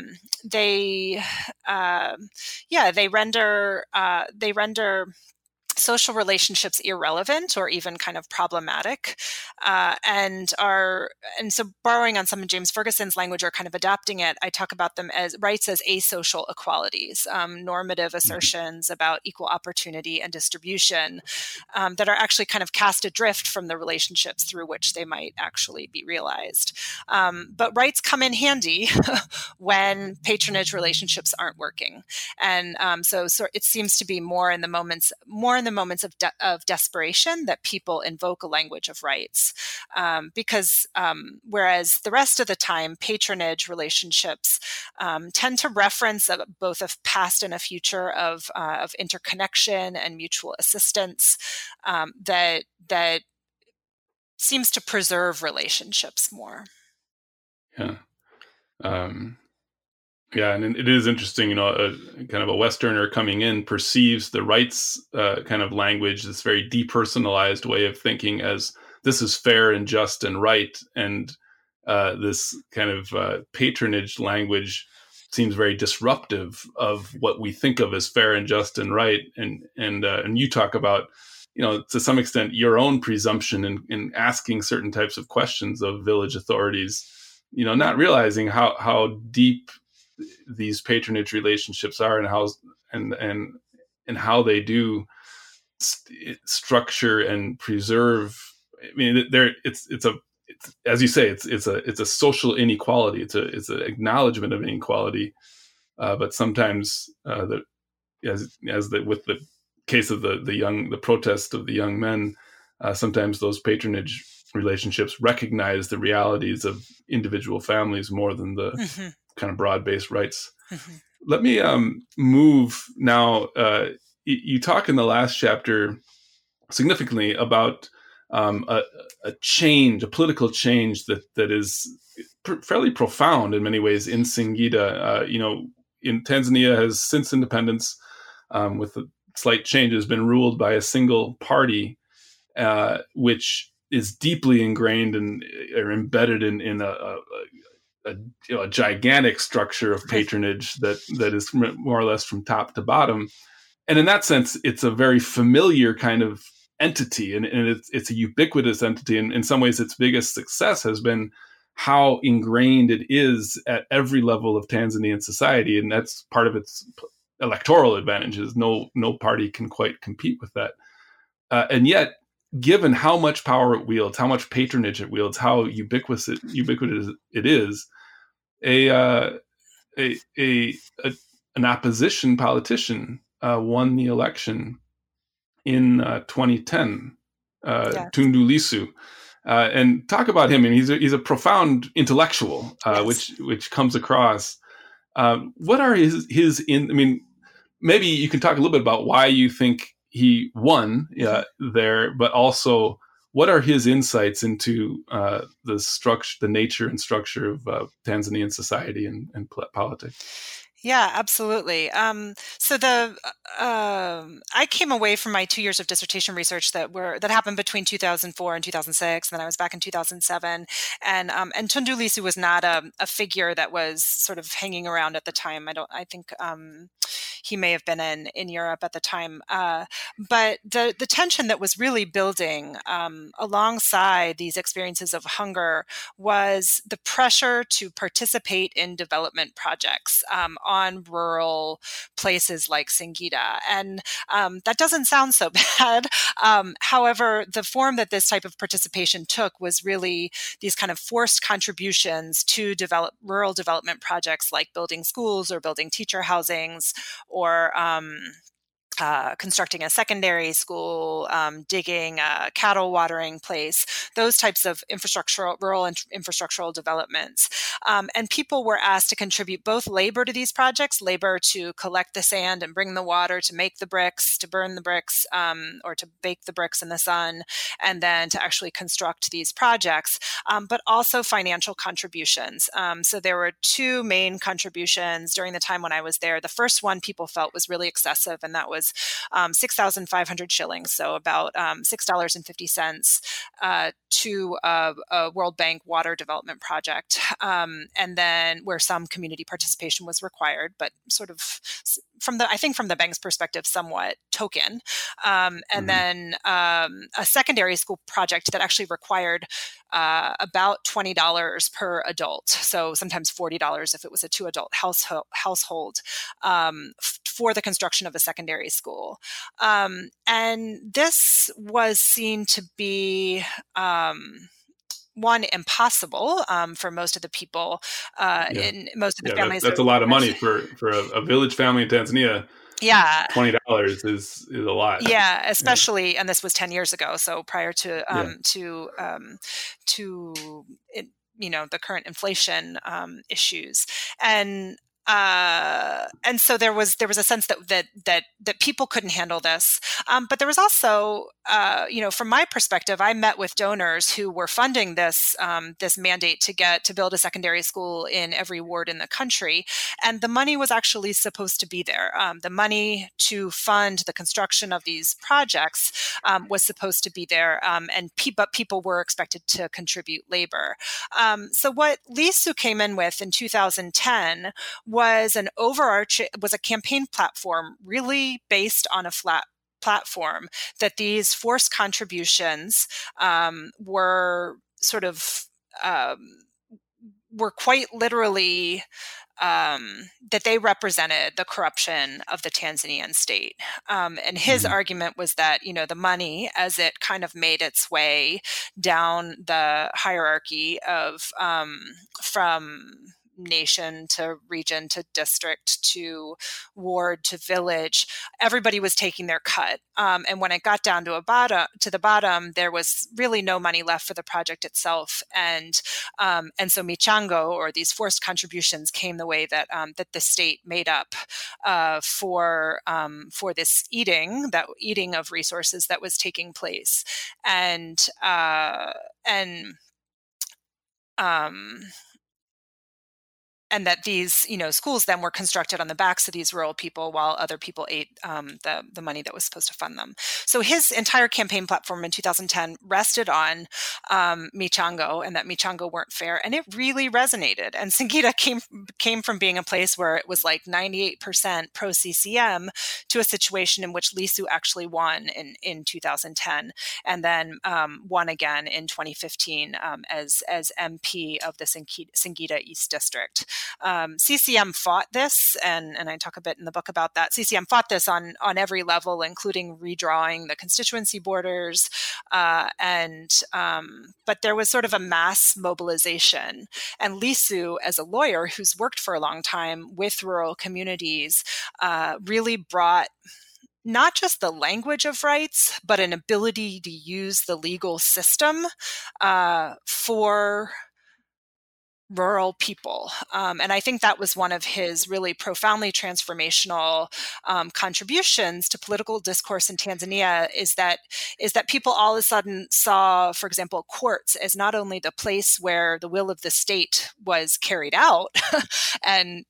render social relationships irrelevant or even kind of problematic, and so borrowing on some of James Ferguson's language or kind of adapting it, I talk about them as rights as asocial equalities, normative assertions about equal opportunity and distribution that are actually kind of cast adrift from the relationships through which they might actually be realized. But rights come in handy when patronage relationships aren't working, and so it seems to be more in the moments of desperation that people invoke a language of rights, because whereas the rest of the time patronage relationships tend to reference both a past and a future of interconnection and mutual assistance that seems to preserve relationships more. Yeah. Yeah, and it is interesting, a kind of a Westerner coming in perceives the rights kind of language, this very depersonalized way of thinking, as this is fair and just and right, and this kind of patronage language seems very disruptive of what we think of as fair and just and right. And you talk about, to some extent, your own presumption in asking certain types of questions of village authorities, not realizing how deep these patronage relationships are, and how they do structure and preserve. I mean, it's as you say, it's a social inequality. It's an acknowledgement of inequality, but sometimes with the case of the protest of the young men, sometimes those patronage relationships recognize the realities of individual families more than the mm-hmm. kind of broad-based rights. Mm-hmm. Let me move now. You talk in the last chapter significantly about a change, a political change that is fairly profound in many ways in Singida. In Tanzania has since independence, with slight changes, been ruled by a single party, which is deeply ingrained or embedded in a gigantic structure of patronage that is more or less from top to bottom. And in that sense, it's a very familiar kind of entity, and it's a ubiquitous entity. And in some ways, its biggest success has been how ingrained it is at every level of Tanzanian society. And that's part of its electoral advantages. No party can quite compete with that. And yet, given how much power it wields, how much patronage it wields, how ubiquitous it is, an opposition politician won the election in 2010, yes. Tundu Lissu. And talk about him. I mean, he's a profound intellectual, yes. which comes across. What are his I mean, maybe you can talk a little bit about why you think he won there, but also what are his insights into the structure, the nature and structure of Tanzanian society and politics? Yeah, absolutely. So I came away from my 2 years of dissertation research that happened between 2004 and 2006, and then I was back in 2007. And Tundu Lissu was not a figure that was sort of hanging around at the time. I think he may have been in Europe at the time. But the tension that was really building alongside these experiences of hunger was the pressure to participate in development projects on rural places like Singida. And that doesn't sound so bad. However, the form that this type of participation took was really these kind of forced contributions to develop rural development projects like building schools or building teacher housings or constructing a secondary school, digging a cattle watering place, those types of rural infrastructural developments. And people were asked to contribute both labor to these projects, labor to collect the sand and bring the water, to make the bricks, to burn the bricks, or to bake the bricks in the sun, and then to actually construct these projects, but also financial contributions. So there were two main contributions during the time when I was there. The first one people felt was really excessive, and that was 6,500 shillings, so about $6.50 to a World Bank water development project, and then where some community participation was required, but sort of from the bank's perspective, somewhat token. And then a secondary school project that actually required about $20 per adult, so sometimes $40 if it was a two-adult household, for the construction of a secondary school. And this was seen to be one, impossible for most of the people in most of the families. That's a lot of money for a village family in Tanzania. Yeah, $20 is a lot. Yeah, especially, and this was 10 years ago, so prior to the current inflation issues. And and so there was a sense that people couldn't handle this, but there was also, from my perspective, I met with donors who were funding this mandate to build a secondary school in every ward in the country, and the money was actually supposed to be there. The money to fund the construction of these projects was supposed to be there, but people were expected to contribute labor. So what Lee Soo came in with in 2010 was a campaign platform really based on a flat platform, that these forced contributions were sort of were quite literally that they represented the corruption of the Tanzanian state. And his argument was that, the money, as it kind of made its way down the hierarchy of from nation to region to district to ward to village, everybody was taking their cut. And when it got down to the bottom, there was really no money left for the project itself. And so michango, or these forced contributions, came the way that the state made up for this eating of resources that was taking place. And that these, schools then were constructed on the backs of these rural people while other people ate the money that was supposed to fund them. So his entire campaign platform in 2010 rested on michango, and that michango weren't fair, and it really resonated. And Singida came from being a place where it was like 98% pro-CCM to a situation in which Lee Soo actually won in 2010, and then won again in 2015 as MP of the Singida East District. CCM fought this, and I talk a bit in the book about that. CCM fought this on every level, including redrawing the constituency borders, but there was sort of a mass mobilization. And Lee Soo, as a lawyer who's worked for a long time with rural communities, really brought not just the language of rights, but an ability to use the legal system for rural people. And I think that was one of his really profoundly transformational contributions to political discourse in Tanzania, is that people all of a sudden saw, for example, courts as not only the place where the will of the state was carried out and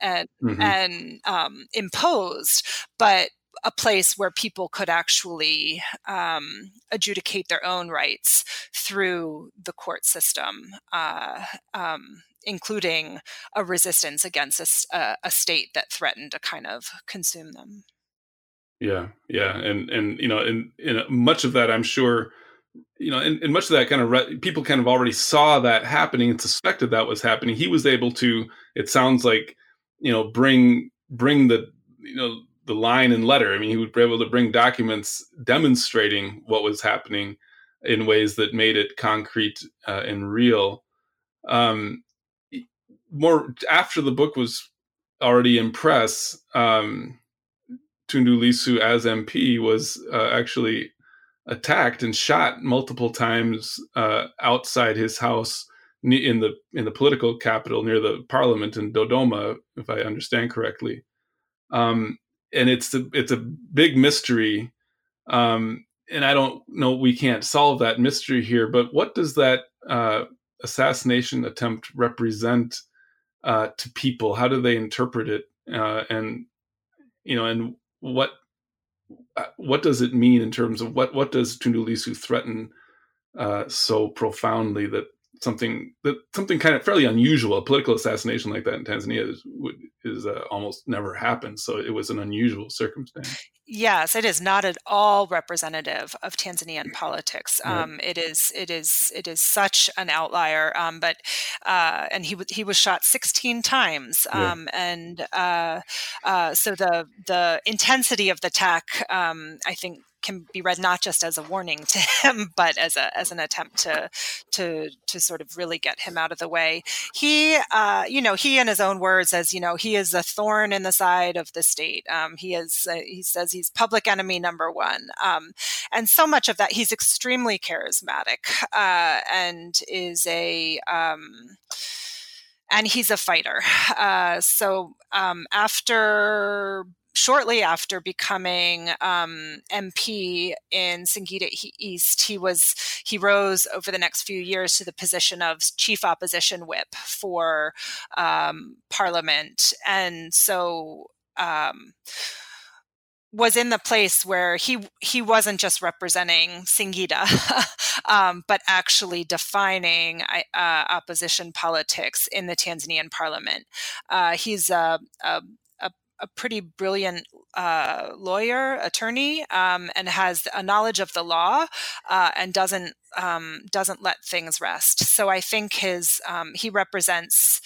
imposed, but a place where people could actually adjudicate their own rights through the court system, including a resistance against a state that threatened to kind of consume them. Yeah, and in much of that, I'm sure, in much of that kind of people kind of already saw that happening and suspected that was happening. He was able to, it sounds like, bring the the line and letter. I mean, he would be able to bring documents demonstrating what was happening in ways that made it concrete and real. More after the book was already in press, Tundu Lissu as MP was actually attacked and shot multiple times outside his house in the political capital near the parliament in Dodoma, if I understand correctly. And it's a big mystery, and I don't know. We can't solve that mystery here. But what does that assassination attempt represent to people? How do they interpret it? And what does it mean in terms of what does Tundu Lissu threaten so profoundly that something kind of fairly unusual, a political assassination like that in Tanzania is almost never happened. So it was an unusual circumstance. Yes, it is not at all representative of Tanzanian politics. Right. It is such an outlier. And he was shot 16 times. And so the intensity of the attack, I think, can be read not just as a warning to him, but as an attempt to sort of really get him out of the way. He in his own words says, he is a thorn in the side of the state. He says he's public enemy number one. And so much of that, he's extremely charismatic, and is and he's a fighter. Shortly after becoming MP in Singida East, he rose over the next few years to the position of chief opposition whip for Parliament, and so was in the place where he wasn't just representing Singida, but actually defining opposition politics in the Tanzanian parliament. He's a pretty brilliant attorney, and has a knowledge of the law, and doesn't let things rest. So I think he represents.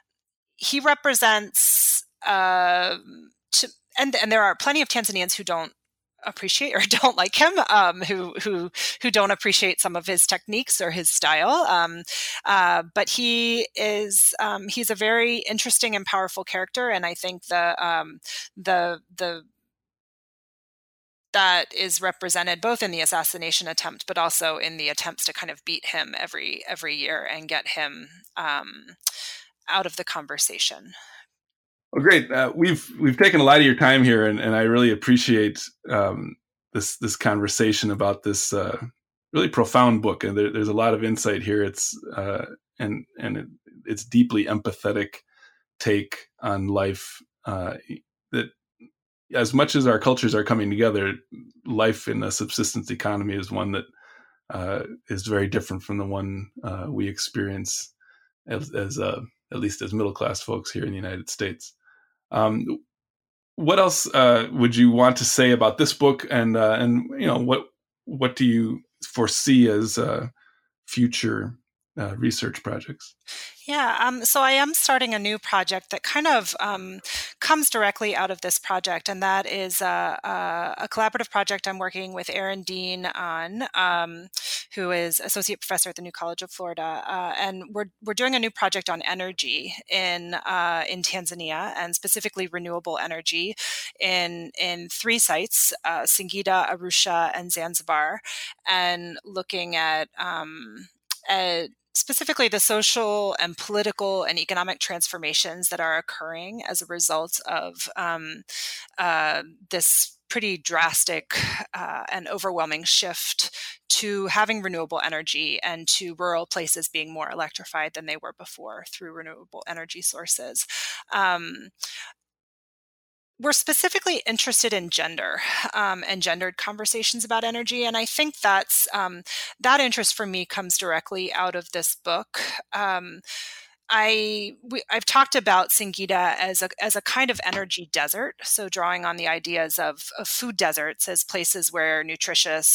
And there are plenty of Tanzanians who don't appreciate or don't like him, who don't appreciate some of his techniques or his style. But he's a very interesting and powerful character, and I think that is represented both in the assassination attempt, but also in the attempts to kind of beat him every year and get him out of the conversation. Well, great. We've taken a lot of your time here, and I really appreciate this conversation about this really profound book. And there's a lot of insight here. It's it's deeply empathetic take on life. That as much as our cultures are coming together, life in a subsistence economy is one that is very different from the one we experience as at least as middle class folks here in the United States. What else would you want to say about this book, and what do you foresee as future research projects? Yeah, so I am starting a new project that kind of comes directly out of this project, and that is a collaborative project I'm working with Erin Dean on, who is associate professor at the New College of Florida, and we're doing a new project on energy in Tanzania, and specifically renewable energy in 3 sites: Singida, Arusha, and Zanzibar, and looking at specifically the social and political and economic transformations that are occurring as a result of this pretty drastic and overwhelming shift to having renewable energy, and to rural places being more electrified than they were before through renewable energy sources. We're specifically interested in gender and gendered conversations about energy, and I think that's that interest for me comes directly out of this book. I've talked about Singida as a kind of energy desert, so drawing on the ideas of food deserts as places where nutritious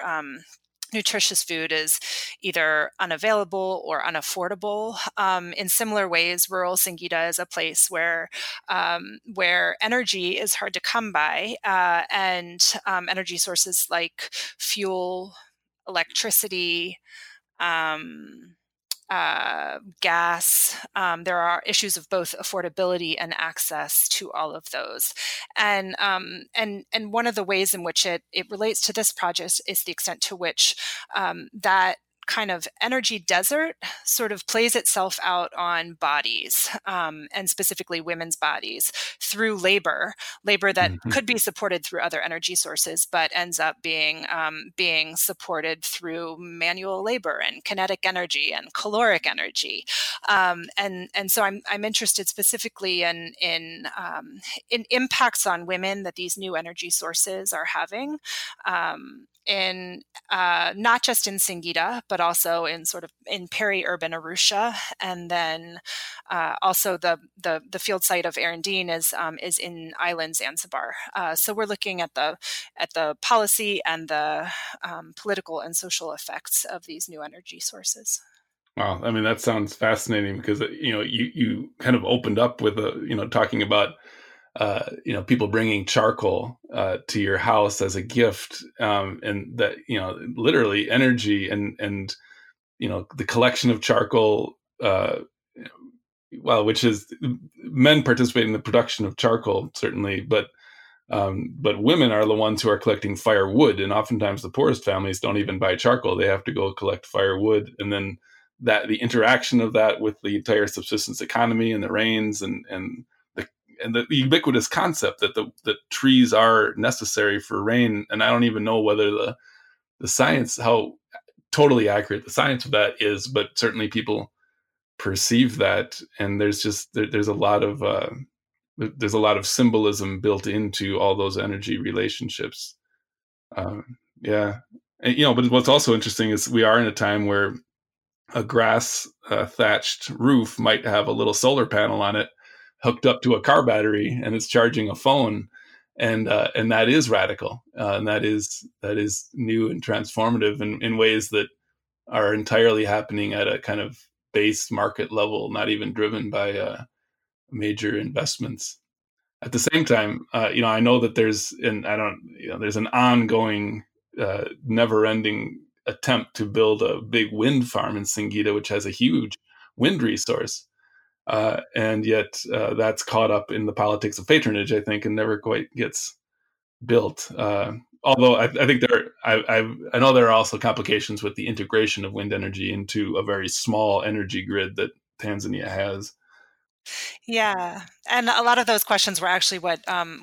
food is either unavailable or unaffordable. In similar ways, rural Singida is a place where energy is hard to come by, and energy sources like fuel, electricity, gas. There are issues of both affordability and access to all of those, and one of the ways in which it relates to this project is the extent to which that kind of energy desert sort of plays itself out on bodies, and specifically women's bodies, through labor that could be supported through other energy sources, but ends up being supported through manual labor and kinetic energy and caloric energy, and so I'm interested specifically in impacts on women that these new energy sources are having. Not just in Singida, but also in sort of in peri-urban Arusha, and then also the field site of Erin Dean is in island Zanzibar. So we're looking at the policy and the political and social effects of these new energy sources. Wow, I mean, that sounds fascinating, because you kind of opened up with talking about people bringing charcoal to your house as a gift, and that literally energy and the collection of charcoal, which is men participate in the production of charcoal, certainly, but women are the ones who are collecting firewood, and oftentimes the poorest families don't even buy charcoal; they have to go collect firewood, and then that the interaction of that with the entire subsistence economy and the rains and the ubiquitous concept that the trees are necessary for rain. And I don't even know whether the science, how totally accurate the science of that is, but certainly people perceive that. And there's a lot of symbolism built into all those energy relationships. Yeah. And, but what's also interesting is we are in a time where a grass thatched roof might have a little solar panel on it hooked up to a car battery, and it's charging a phone. And that is radical. And that is new and transformative in ways that are entirely happening at a kind of base market level, not even driven by major investments. At the same time, I know that there's an ongoing, never-ending attempt to build a big wind farm in Singida, which has a huge wind resource, and yet that's caught up in the politics of patronage, I think, and never quite gets built. Although I think I know there are also complications with the integration of wind energy into a very small energy grid that Tanzania has. Yeah, and a lot of those questions were actually what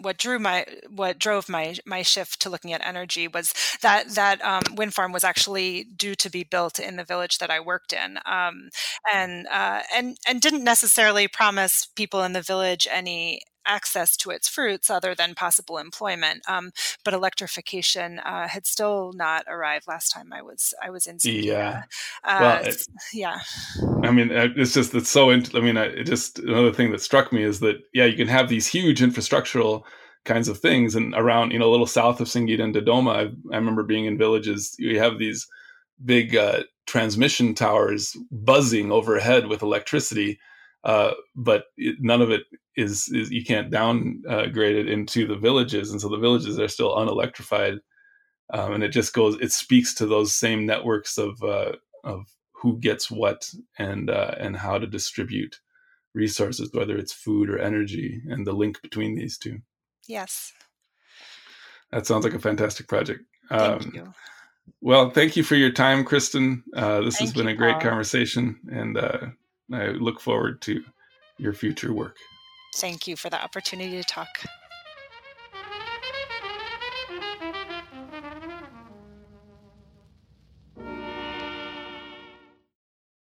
drove my shift to looking at energy was that wind farm was actually due to be built in the village that I worked in, and didn't necessarily promise people in the village any access to its fruits other than possible employment. But electrification had still not arrived last time I was in Singida. Yeah. I mean, it's so. Another thing that struck me is that, you can have these huge infrastructural kinds of things, and around, a little south of Singida and Dodoma, I remember being in villages. You have these big transmission towers buzzing overhead with electricity, but none of it is you can't downgrade it into the villages, and so the villages are still unelectrified, and it speaks to those same networks of who gets what and how to distribute resources, whether it's food or energy, and the link between these two. Yes. That sounds like a fantastic project. Thank you. Well, thank you for your time, Kristen. This has been a great Paul. conversation, and I look forward to your future work. Thank you for the opportunity to talk.